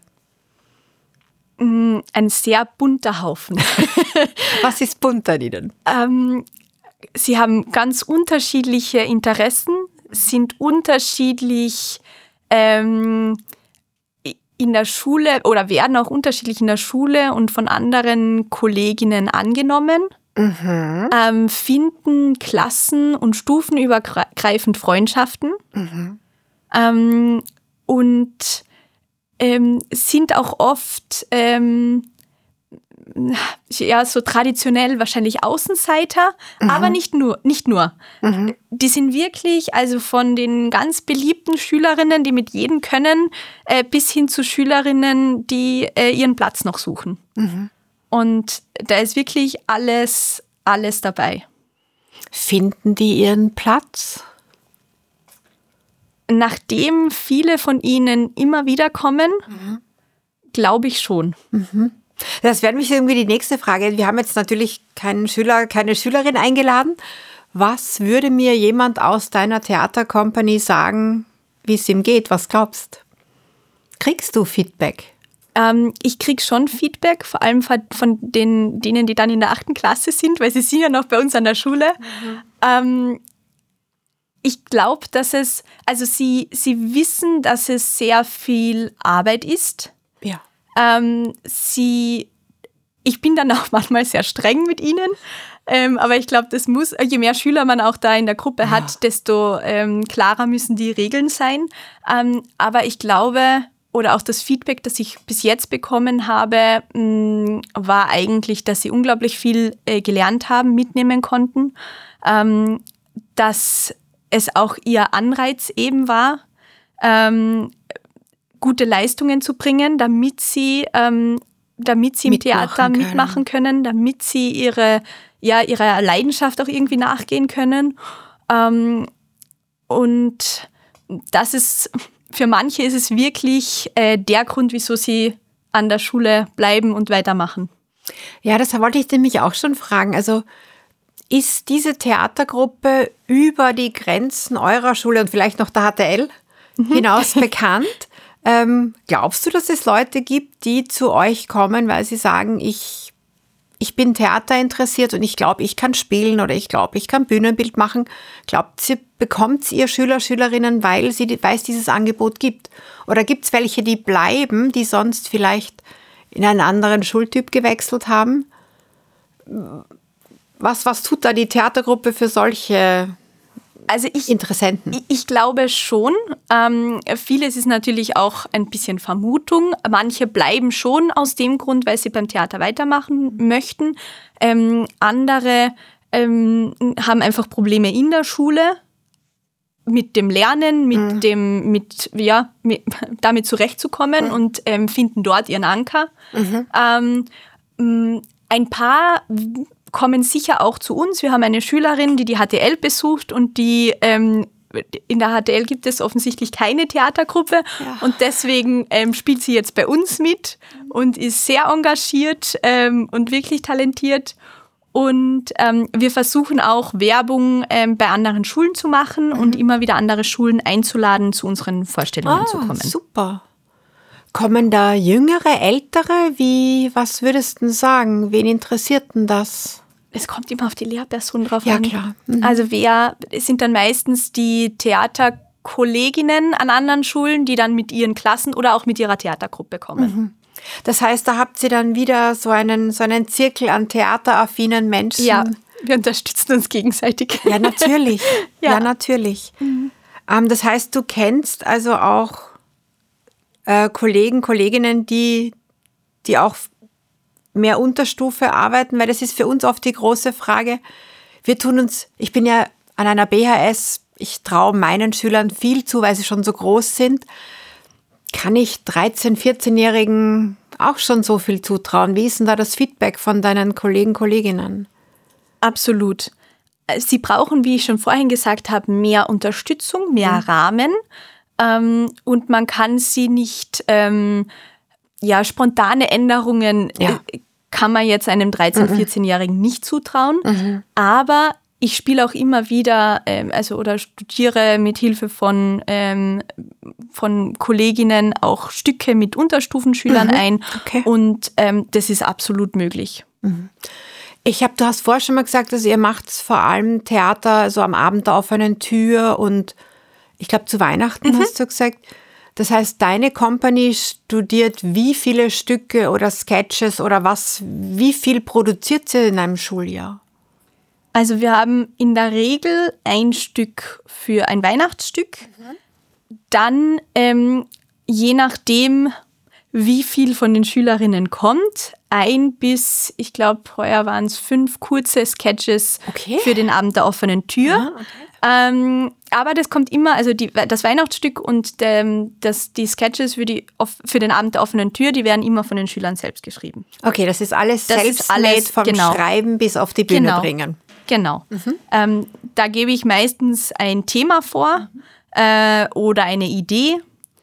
Ein sehr bunter Haufen. Was ist bunt an ihnen? Ähm, sie haben ganz unterschiedliche Interessen, sind unterschiedlich ähm, in der Schule oder werden auch unterschiedlich in der Schule und von anderen Kolleginnen angenommen, mhm. ähm, finden klassen- und stufenübergreifend Freundschaften mhm. ähm, und ähm, sind auch oft ähm, ja, so traditionell wahrscheinlich Außenseiter, mhm. aber nicht nur. Nicht nur. Mhm. Die sind wirklich, also von den ganz beliebten Schülerinnen, die mit jedem können, äh, bis hin zu Schülerinnen, die äh, ihren Platz noch suchen. Mhm. Und da ist wirklich alles, alles dabei. Finden die ihren Platz? Nachdem viele von ihnen immer wieder kommen, mhm. glaube ich schon. Mhm. Das wäre mich irgendwie die nächste Frage. Wir haben jetzt natürlich keinen Schüler, keine Schülerin eingeladen. Was würde mir jemand aus deiner Theatercompany sagen, wie es ihm geht? Was glaubst du? Kriegst du Feedback? Ähm, ich kriege schon Feedback, vor allem von den, denen, die dann in der achten Klasse sind, weil sie sind ja noch bei uns an der Schule. Mhm. Ähm, ich glaube, dass es, also sie, sie wissen, dass es sehr viel Arbeit ist. Ja. Ähm, sie, ich bin dann auch manchmal sehr streng mit ihnen, ähm, aber ich glaube, das muss, je mehr Schüler man auch da in der Gruppe ja. hat, desto ähm, klarer müssen die Regeln sein. Ähm, aber ich glaube, oder auch das Feedback, das ich bis jetzt bekommen habe, mh, war eigentlich, dass sie unglaublich viel äh, gelernt haben, mitnehmen konnten, ähm, dass es auch ihr Anreiz eben war, ähm, gute Leistungen zu bringen, damit sie, ähm, damit sie im Theater können. mitmachen können, damit sie ihre, ja, ihrer Leidenschaft auch irgendwie nachgehen können. Ähm, und das ist, für manche ist es wirklich äh, der Grund, wieso sie an der Schule bleiben und weitermachen. Ja, das wollte ich nämlich auch schon fragen. Also ist diese Theatergruppe über die Grenzen eurer Schule und vielleicht noch der H T L mhm. hinaus bekannt? Ähm, glaubst du, dass es Leute gibt, die zu euch kommen, weil sie sagen, ich, ich bin Theater interessiert und ich glaube, ich kann spielen oder ich glaube, ich kann Bühnenbild machen? Glaubt ihr, bekommt ihr Schüler, Schülerinnen, weil, sie, weil es dieses Angebot gibt? Oder gibt es welche, die bleiben, die sonst vielleicht in einen anderen Schultyp gewechselt haben? Was, was tut da die Theatergruppe für solche Also ich, Interessenten? Ich, ich glaube schon. Ähm, vieles ist natürlich auch ein bisschen Vermutung. Manche bleiben schon aus dem Grund, weil sie beim Theater weitermachen möchten. Ähm, andere ähm, haben einfach Probleme in der Schule mit dem Lernen, mit mhm. dem, mit, ja, mit, damit zurechtzukommen mhm. und ähm, finden dort ihren Anker. Mhm. Ähm, ein paar kommen sicher auch zu uns. Wir haben eine Schülerin, die die H T L besucht und die ähm, in der H T L gibt es offensichtlich keine Theatergruppe ja. und deswegen ähm, spielt sie jetzt bei uns mit und ist sehr engagiert ähm, und wirklich talentiert. Und ähm, wir versuchen auch Werbung ähm, bei anderen Schulen zu machen mhm. und immer wieder andere Schulen einzuladen, zu unseren Vorstellungen ah, zu kommen. Super. Kommen da Jüngere, Ältere? Wie, was würdest du sagen? Wen interessiert denn das? Es kommt immer auf die Lehrperson drauf ja, an. Ja, klar. Mhm. Also wer es sind dann meistens die Theaterkolleginnen an anderen Schulen, die dann mit ihren Klassen oder auch mit ihrer Theatergruppe kommen. Mhm. Das heißt, da habt ihr dann wieder so einen, so einen Zirkel an theateraffinen Menschen. Ja, wir unterstützen uns gegenseitig. Ja, natürlich. ja. ja, natürlich. Mhm. Ähm, das heißt, du kennst also auch äh, Kollegen, Kolleginnen, die, die auch mehr Unterstufe arbeiten, weil das ist für uns oft die große Frage. Wir tun uns, ich bin ja an einer B H S, ich traue meinen Schülern viel zu, weil sie schon so groß sind. Kann ich dreizehn-, vierzehnjährigen auch schon so viel zutrauen? Wie ist denn da das Feedback von deinen Kollegen, Kolleginnen? Absolut. Sie brauchen, wie ich schon vorhin gesagt habe, mehr Unterstützung, mehr mhm. Rahmen. Ähm, und man kann sie nicht, ähm, ja, spontane Änderungen ja. äh, kann man jetzt einem dreizehn-, mhm. vierzehnjährigen nicht zutrauen. Mhm. Aber ich spiele auch immer wieder, ähm, also oder studiere mit Hilfe von, ähm, von Kolleginnen auch Stücke mit Unterstufenschülern mhm. ein. Okay. Und ähm, das ist absolut möglich. Mhm. Ich habe, du hast vorher schon mal gesagt, dass ihr macht vor allem Theater so am Abend der offenen Tür und ich glaube zu Weihnachten mhm. hast du gesagt. Das heißt, deine Company studiert wie viele Stücke oder Sketches oder was, wie viel produziert sie in einem Schuljahr? Also wir haben in der Regel ein Stück für ein Weihnachtsstück. Mhm. Dann, ähm, je nachdem, wie viel von den Schülerinnen kommt, ein bis, ich glaube, heuer waren es fünf kurze Sketches okay. für den Abend der offenen Tür. Ah, okay. ähm, aber das kommt immer, also die, das Weihnachtsstück und der, das, die Sketches für, die, für den Abend der offenen Tür, die werden immer von den Schülern selbst geschrieben. Okay, das ist alles das selbst ist alles, vom genau. Schreiben bis auf die Bühne genau. bringen. Genau. Mhm. Ähm, da gebe ich meistens ein Thema vor mhm. äh, oder eine Idee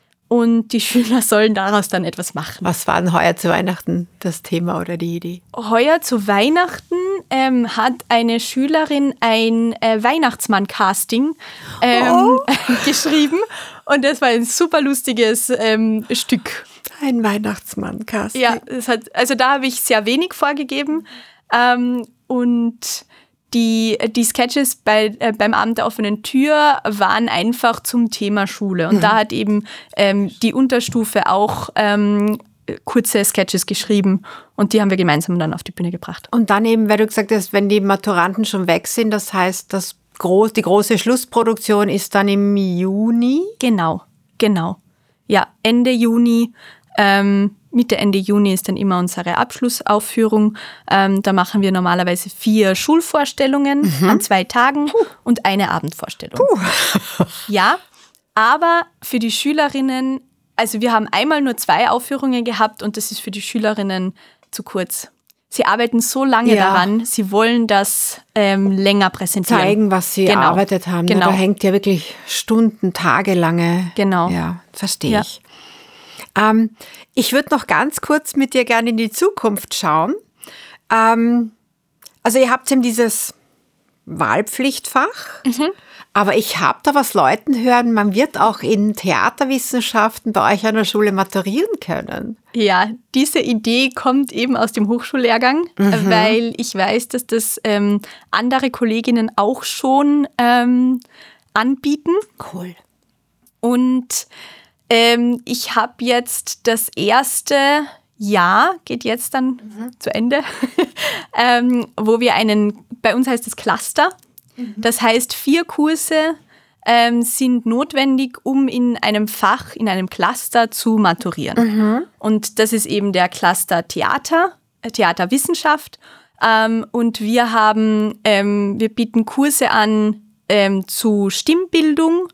und die Schüler sollen daraus dann etwas machen. Was war denn heuer zu Weihnachten das Thema oder die Idee? Heuer zu Weihnachten ähm, hat eine Schülerin ein äh, Weihnachtsmann-Casting ähm, oh. geschrieben und das war ein super lustiges ähm, Stück. Ein Weihnachtsmann-Casting. Ja, das hat, also da habe ich sehr wenig vorgegeben. Ähm, und die, die Sketches bei, äh, beim Abend der offenen Tür waren einfach zum Thema Schule. Und mhm. da hat eben ähm, die Unterstufe auch ähm, kurze Sketches geschrieben und die haben wir gemeinsam dann auf die Bühne gebracht. Und dann eben, weil du gesagt hast, wenn die Maturanten schon weg sind, das heißt, das groß, die große Schlussproduktion ist dann im Juni? Genau, genau. Ja, Ende Juni. Ähm, Mitte, Ende Juni ist dann immer unsere Abschlussaufführung. Ähm, da machen wir normalerweise vier Schulvorstellungen mhm. an zwei Tagen Puh. und eine Abendvorstellung. Puh. Ja, aber für die Schülerinnen, also wir haben einmal nur zwei Aufführungen gehabt und das ist für die Schülerinnen zu kurz. Sie arbeiten so lange ja. daran, sie wollen das ähm, länger präsentieren. Zeigen, was sie genau. erarbeitet haben. Genau. Da hängt ja wirklich Stunden, Tage lange. Genau. Ja, verstehe ja. ich. Ähm, ich würde noch ganz kurz mit dir gerne in die Zukunft schauen. Ähm, also ihr habt eben dieses Wahlpflichtfach, mhm. Aber ich habe da was Leuten hören, man wird auch in Theaterwissenschaften bei euch an der Schule maturieren können. Ja, diese Idee kommt eben aus dem Hochschullehrgang, mhm. weil ich weiß, dass das ähm, andere Kolleginnen auch schon ähm, anbieten. Cool. Und ähm, ich habe jetzt das erste Jahr, geht jetzt dann mhm. zu Ende, ähm, wo wir einen, bei uns heißt es Cluster. Das heißt, vier Kurse ähm, sind notwendig, um in einem Fach, in einem Cluster zu maturieren. Mhm. Und das ist eben der Cluster Theater, äh, Theaterwissenschaft. Ähm, und wir haben, ähm, wir bieten Kurse an ähm, zu Stimmbildung,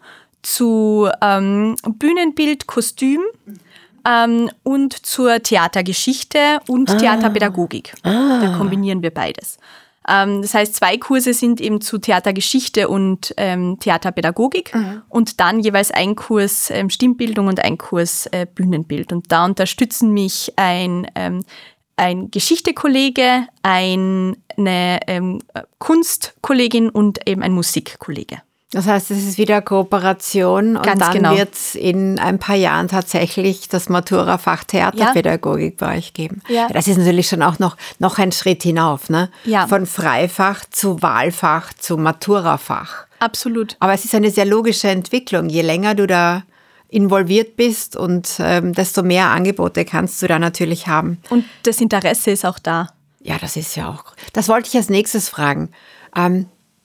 zu ähm, Bühnenbild, Kostüm ähm, und zur Theatergeschichte und ah. Theaterpädagogik. Ah. Da kombinieren wir beides. Das heißt, zwei Kurse sind eben zu Theatergeschichte und ähm, Theaterpädagogik mhm. und dann jeweils ein Kurs ähm, Stimmbildung und ein Kurs äh, Bühnenbild. Und da unterstützen mich ein, ähm, ein Geschichte-Kollege, ein, eine ähm, Kunstkollegin und eben ein Musikkollege. Das heißt, es ist wieder Kooperation und Ganz dann genau. wird es in ein paar Jahren tatsächlich das Matura-Fach Theaterpädagogik ja. bei euch geben. Ja. Das ist natürlich schon auch noch, noch ein Schritt hinauf, ne? Ja. Von Freifach zu Wahlfach zu Matura-Fach. Absolut. Aber es ist eine sehr logische Entwicklung. Je länger du da involviert bist und ähm, desto mehr Angebote kannst du da natürlich haben. Und das Interesse ist auch da. Ja, das ist ja auch. Das wollte ich als nächstes fragen. Ähm,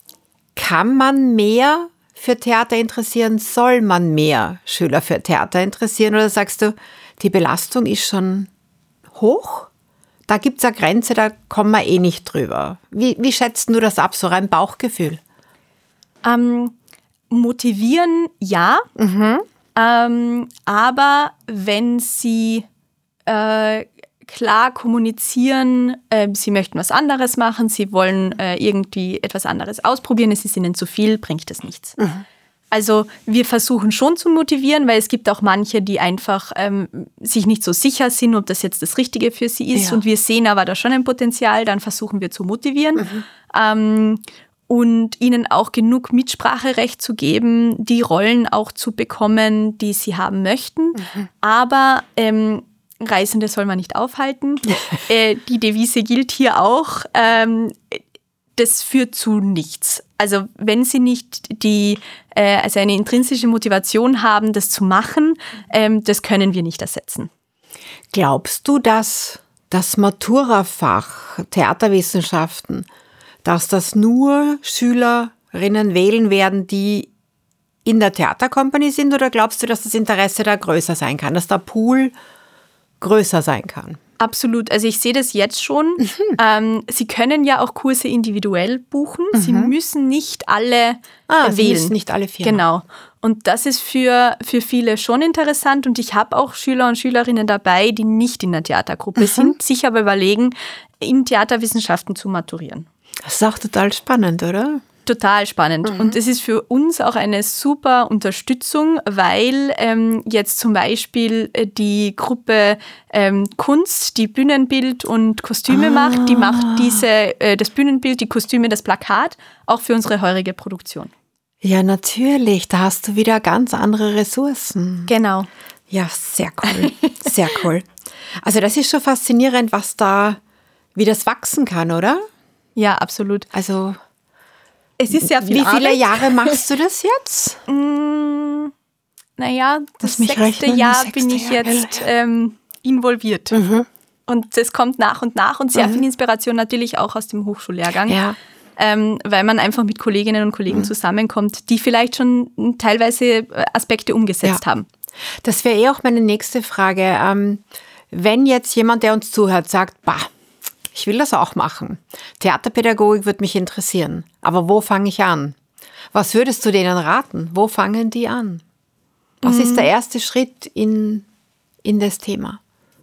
Kann man mehr für Theater interessieren? Soll man mehr Schüler für Theater interessieren? Oder sagst du, die Belastung ist schon hoch? Da gibt es eine Grenze, da kommen wir eh nicht drüber. Wie, wie schätzt du das ab, so rein Bauchgefühl? Ähm, motivieren, ja. Mhm. Ähm, aber wenn sie äh, klar kommunizieren, äh, sie möchten was anderes machen, sie wollen äh, irgendwie etwas anderes ausprobieren, es ist ihnen zu viel, bringt es nichts. Mhm. Also wir versuchen schon zu motivieren, weil es gibt auch manche, die einfach ähm, sich nicht so sicher sind, ob das jetzt das Richtige für sie ist. Ja. Und wir sehen aber da schon ein Potenzial, dann versuchen wir zu motivieren. Mhm. Ähm, und ihnen auch genug Mitspracherecht zu geben, die Rollen auch zu bekommen, die sie haben möchten. Mhm. Aber ähm, Reisende soll man nicht aufhalten. äh, die Devise gilt hier auch. Ähm, das führt zu nichts. Also wenn sie nicht die, äh, also eine intrinsische Motivation haben, das zu machen, ähm, das können wir nicht ersetzen. Glaubst du, dass das Matura-Fach Theaterwissenschaften, dass das nur Schülerinnen wählen werden, die in der Theaterkompanie sind? Oder glaubst du, dass das Interesse da größer sein kann, dass der Pool größer sein kann? Absolut. Also ich sehe das jetzt schon. Mhm. Ähm, Sie können ja auch Kurse individuell buchen. Mhm. Sie müssen nicht alle ah, wählen. Sie müssen nicht alle vier. Genau. Und das ist für, für viele schon interessant. Und ich habe auch Schüler und Schülerinnen dabei, die nicht in der Theatergruppe mhm. sind, sich aber überlegen, in Theaterwissenschaften zu maturieren. Das ist auch total spannend, oder? Total spannend. Mhm. Und es ist für uns auch eine super Unterstützung, weil ähm, jetzt zum Beispiel die Gruppe ähm, Kunst, die Bühnenbild und Kostüme ah. macht, die macht diese, äh, das Bühnenbild, die Kostüme, das Plakat, auch für unsere heurige Produktion. Ja, natürlich. Da hast du wieder ganz andere Ressourcen. Genau. Ja, sehr cool. Sehr cool. Also das ist schon faszinierend, was da, wie das wachsen kann, oder? Ja, absolut. Also es ist sehr viel Wie viele Arbeit. Jahre machst du das jetzt? Mm, naja, das mich sechste rechnen, Jahr das sechste bin ich Jahr. jetzt ähm, involviert. Mhm. Und das kommt nach und nach und sehr mhm. viel Inspiration natürlich auch aus dem Hochschullehrgang. Ja. Ähm, weil man einfach mit Kolleginnen und Kollegen mhm. zusammenkommt, die vielleicht schon teilweise Aspekte umgesetzt ja. haben. Das wäre eh auch meine nächste Frage. Ähm, wenn jetzt jemand, der uns zuhört, sagt, bah, ich will das auch machen. Theaterpädagogik würde mich interessieren. Aber wo fange ich an? Was würdest du denen raten? Wo fangen die an? Was mhm. ist der erste Schritt in, in das Thema?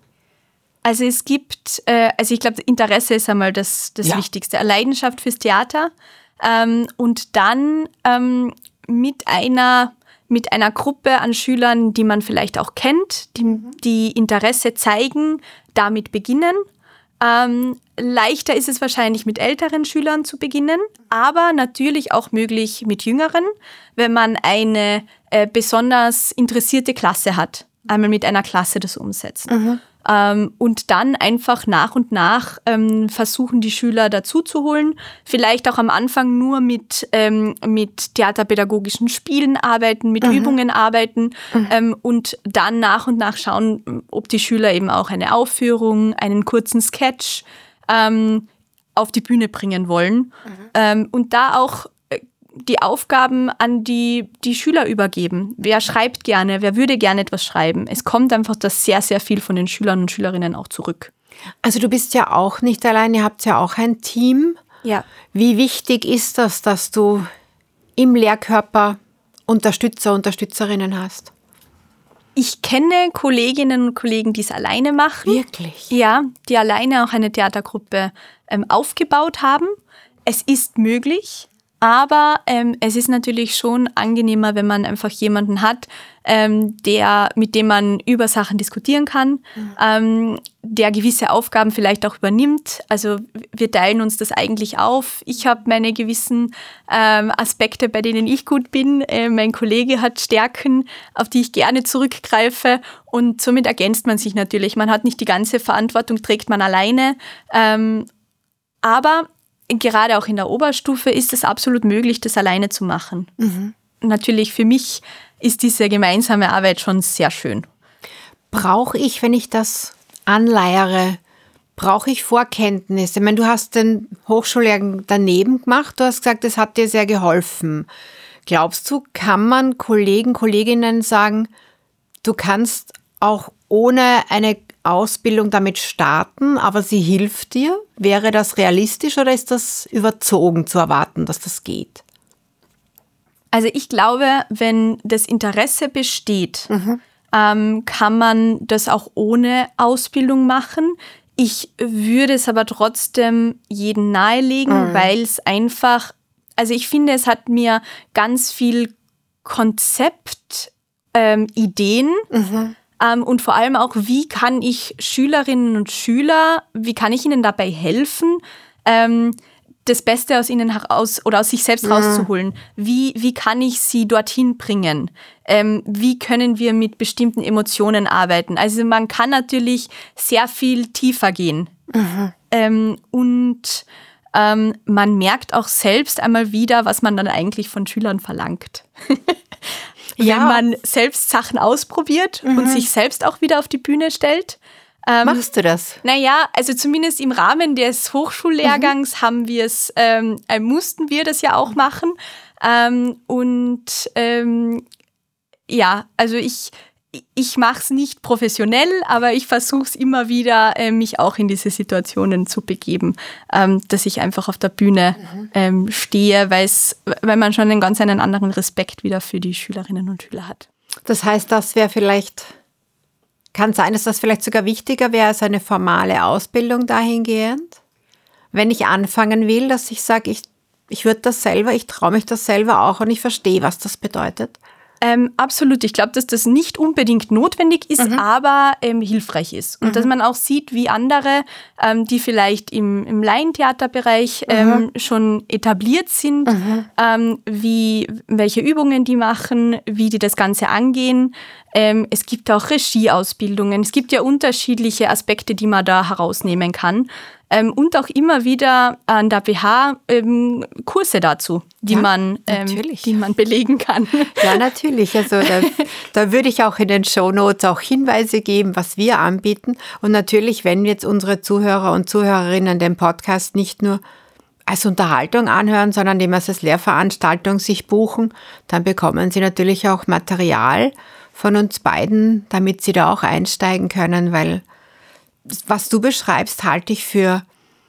Also es gibt, äh, also ich glaube, Interesse ist einmal das, das ja. Wichtigste. Eine Leidenschaft fürs Theater ähm, und dann ähm, mit einer mit einer Gruppe an Schülern, die man vielleicht auch kennt, die, die Interesse zeigen, damit beginnen. Ähm, leichter ist es wahrscheinlich mit älteren Schülern zu beginnen, aber natürlich auch möglich mit jüngeren, wenn man eine äh, besonders interessierte Klasse hat. Einmal mit einer Klasse das umsetzen. Mhm. Ähm, und dann einfach nach und nach ähm, versuchen, die Schüler dazu zu holen. Vielleicht auch am Anfang nur mit, ähm, mit theaterpädagogischen Spielen arbeiten, mit mhm. Übungen arbeiten mhm. ähm, und dann nach und nach schauen, ob die Schüler eben auch eine Aufführung, einen kurzen Sketch ähm, auf die Bühne bringen wollen. Mhm. Ähm, und da auch die Aufgaben an die, die Schüler übergeben. Wer schreibt gerne, wer würde gerne etwas schreiben? Es kommt einfach das sehr, sehr viel von den Schülern und Schülerinnen auch zurück. Also du bist ja auch nicht allein, ihr habt ja auch ein Team. Ja. Wie wichtig ist das, dass du im Lehrkörper Unterstützer, Unterstützerinnen hast? Ich kenne Kolleginnen und Kollegen, die es alleine machen. Wirklich? Ja, die alleine auch eine Theatergruppe ähm, aufgebaut haben. Es ist möglich. Aber ähm, es ist natürlich schon angenehmer, wenn man einfach jemanden hat, ähm, der, mit dem man über Sachen diskutieren kann, mhm. ähm, der gewisse Aufgaben vielleicht auch übernimmt. Also wir teilen uns das eigentlich auf. Ich habe meine gewissen ähm, Aspekte, bei denen ich gut bin. Äh, mein Kollege hat Stärken, auf die ich gerne zurückgreife. Und somit ergänzt man sich natürlich. Man hat nicht die ganze Verantwortung, trägt man alleine. Ähm, aber gerade auch in der Oberstufe ist es absolut möglich, das alleine zu machen. Mhm. Natürlich für mich ist diese gemeinsame Arbeit schon sehr schön. Brauche ich, wenn ich das anleiere, brauche ich Vorkenntnisse? Ich meine, du hast den Hochschullehrgang daneben gemacht, du hast gesagt, das hat dir sehr geholfen. Glaubst du, kann man Kollegen, Kolleginnen sagen, du kannst auch ohne eine Ausbildung damit starten, aber sie hilft dir? Wäre das realistisch oder ist das überzogen zu erwarten, dass das geht? Also ich glaube, wenn das Interesse besteht, mhm. ähm, kann man das auch ohne Ausbildung machen. Ich würde es aber trotzdem jedem nahelegen, mhm. weil es einfach, also ich finde, es hat mir ganz viel Konzept, ähm, Ideen, mhm. Um, und vor allem auch, wie kann ich Schülerinnen und Schüler, wie kann ich ihnen dabei helfen, ähm, das Beste aus ihnen heraus oder aus sich selbst ja. rauszuholen? Wie, wie kann ich sie dorthin bringen? Ähm, wie können wir mit bestimmten Emotionen arbeiten? Also man kann natürlich sehr viel tiefer gehen. Mhm. Ähm, und ähm, man merkt auch selbst einmal wieder, was man dann eigentlich von Schülern verlangt. Ja. Wenn man selbst Sachen ausprobiert mhm. und sich selbst auch wieder auf die Bühne stellt. Ähm, Machst du das? Naja, also zumindest im Rahmen des Hochschullehrgangs mhm. haben wir es, ähm, äh, mussten wir das ja auch machen. Ähm, und ähm, ja, also ich, ich mache es nicht professionell, aber ich versuche es immer wieder, äh, mich auch in diese Situationen zu begeben, ähm, dass ich einfach auf der Bühne mhm. ähm, stehe, weil's, weil man schon einen ganz einen anderen Respekt wieder für die Schülerinnen und Schüler hat. Das heißt, das wäre vielleicht, kann sein, dass das vielleicht sogar wichtiger wäre als eine formale Ausbildung dahingehend? Wenn ich anfangen will, dass ich sage, ich, ich würde das selber, ich traue mich das selber auch und ich verstehe, was das bedeutet? Ähm, absolut. Ich glaube, dass das nicht unbedingt notwendig ist, mhm. aber ähm, hilfreich ist. Und mhm. dass man auch sieht, wie andere, ähm, die vielleicht im, im Laientheaterbereich ähm, mhm. schon etabliert sind, mhm. ähm, wie, welche Übungen die machen, wie die das Ganze angehen. Ähm, es gibt auch Regieausbildungen. Es gibt ja unterschiedliche Aspekte, die man da herausnehmen kann. Ähm, und auch immer wieder an der B H ähm, Kurse dazu, die, ja, man, ähm, die man belegen kann. Ja, natürlich. Also da, da würde ich auch in den Shownotes auch Hinweise geben, was wir anbieten. Und natürlich, wenn jetzt unsere Zuhörer und Zuhörerinnen den Podcast nicht nur als Unterhaltung anhören, sondern dem als Lehrveranstaltung sich buchen, dann bekommen sie natürlich auch Material von uns beiden, damit sie da auch einsteigen können, weil was du beschreibst, halte ich für,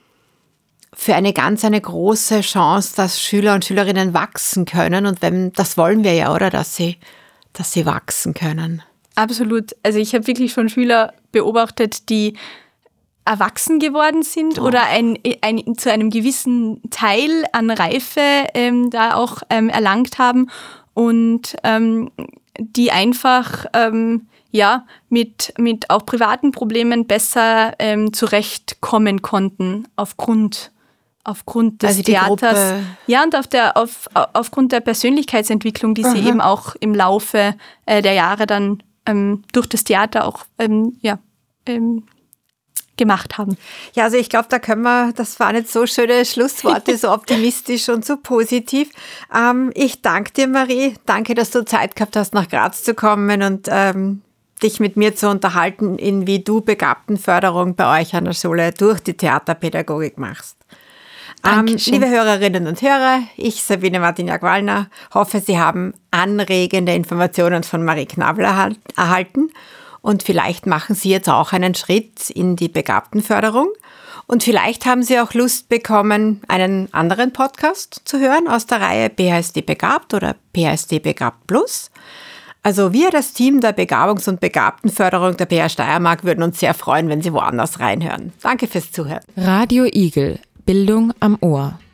für eine ganz eine große Chance, dass Schüler und Schülerinnen wachsen können. Und wenn, das wollen wir ja, oder? Dass sie, dass sie wachsen können. Absolut. Also ich habe wirklich schon Schüler beobachtet, die erwachsen geworden sind oh. oder ein, ein, zu einem gewissen Teil an Reife ähm, da auch ähm, erlangt haben. Und ähm, die einfach ähm, ja, mit, mit auch privaten Problemen besser ähm, zurechtkommen konnten aufgrund, aufgrund des also die Theaters. Gruppe. Ja, und auf der, auf, aufgrund der Persönlichkeitsentwicklung, die Aha. sie eben auch im Laufe äh, der Jahre dann ähm, durch das Theater auch ähm, ja, ähm, gemacht haben. Ja, also ich glaube, da können wir, das waren jetzt so schöne Schlussworte, so optimistisch und so positiv. Ähm, ich danke dir, Marie. Danke, dass du Zeit gehabt hast, nach Graz zu kommen und ähm, dich mit mir zu unterhalten, in wie du Begabtenförderung bei euch an der Schule durch die Theaterpädagogik machst. Ähm, liebe Hörerinnen und Hörer, ich, Sabine Martiniak-Wallner, hoffe, Sie haben anregende Informationen von Marie Knabel erhalten. Und vielleicht machen Sie jetzt auch einen Schritt in die Begabtenförderung. Und vielleicht haben Sie auch Lust bekommen, einen anderen Podcast zu hören aus der Reihe P H S D Begabt oder P H S D Begabt Plus. Also wir, das Team der Begabungs- und Begabtenförderung der P H Steiermark, würden uns sehr freuen, wenn Sie woanders reinhören. Danke fürs Zuhören. Radio Igel, Bildung am Ohr.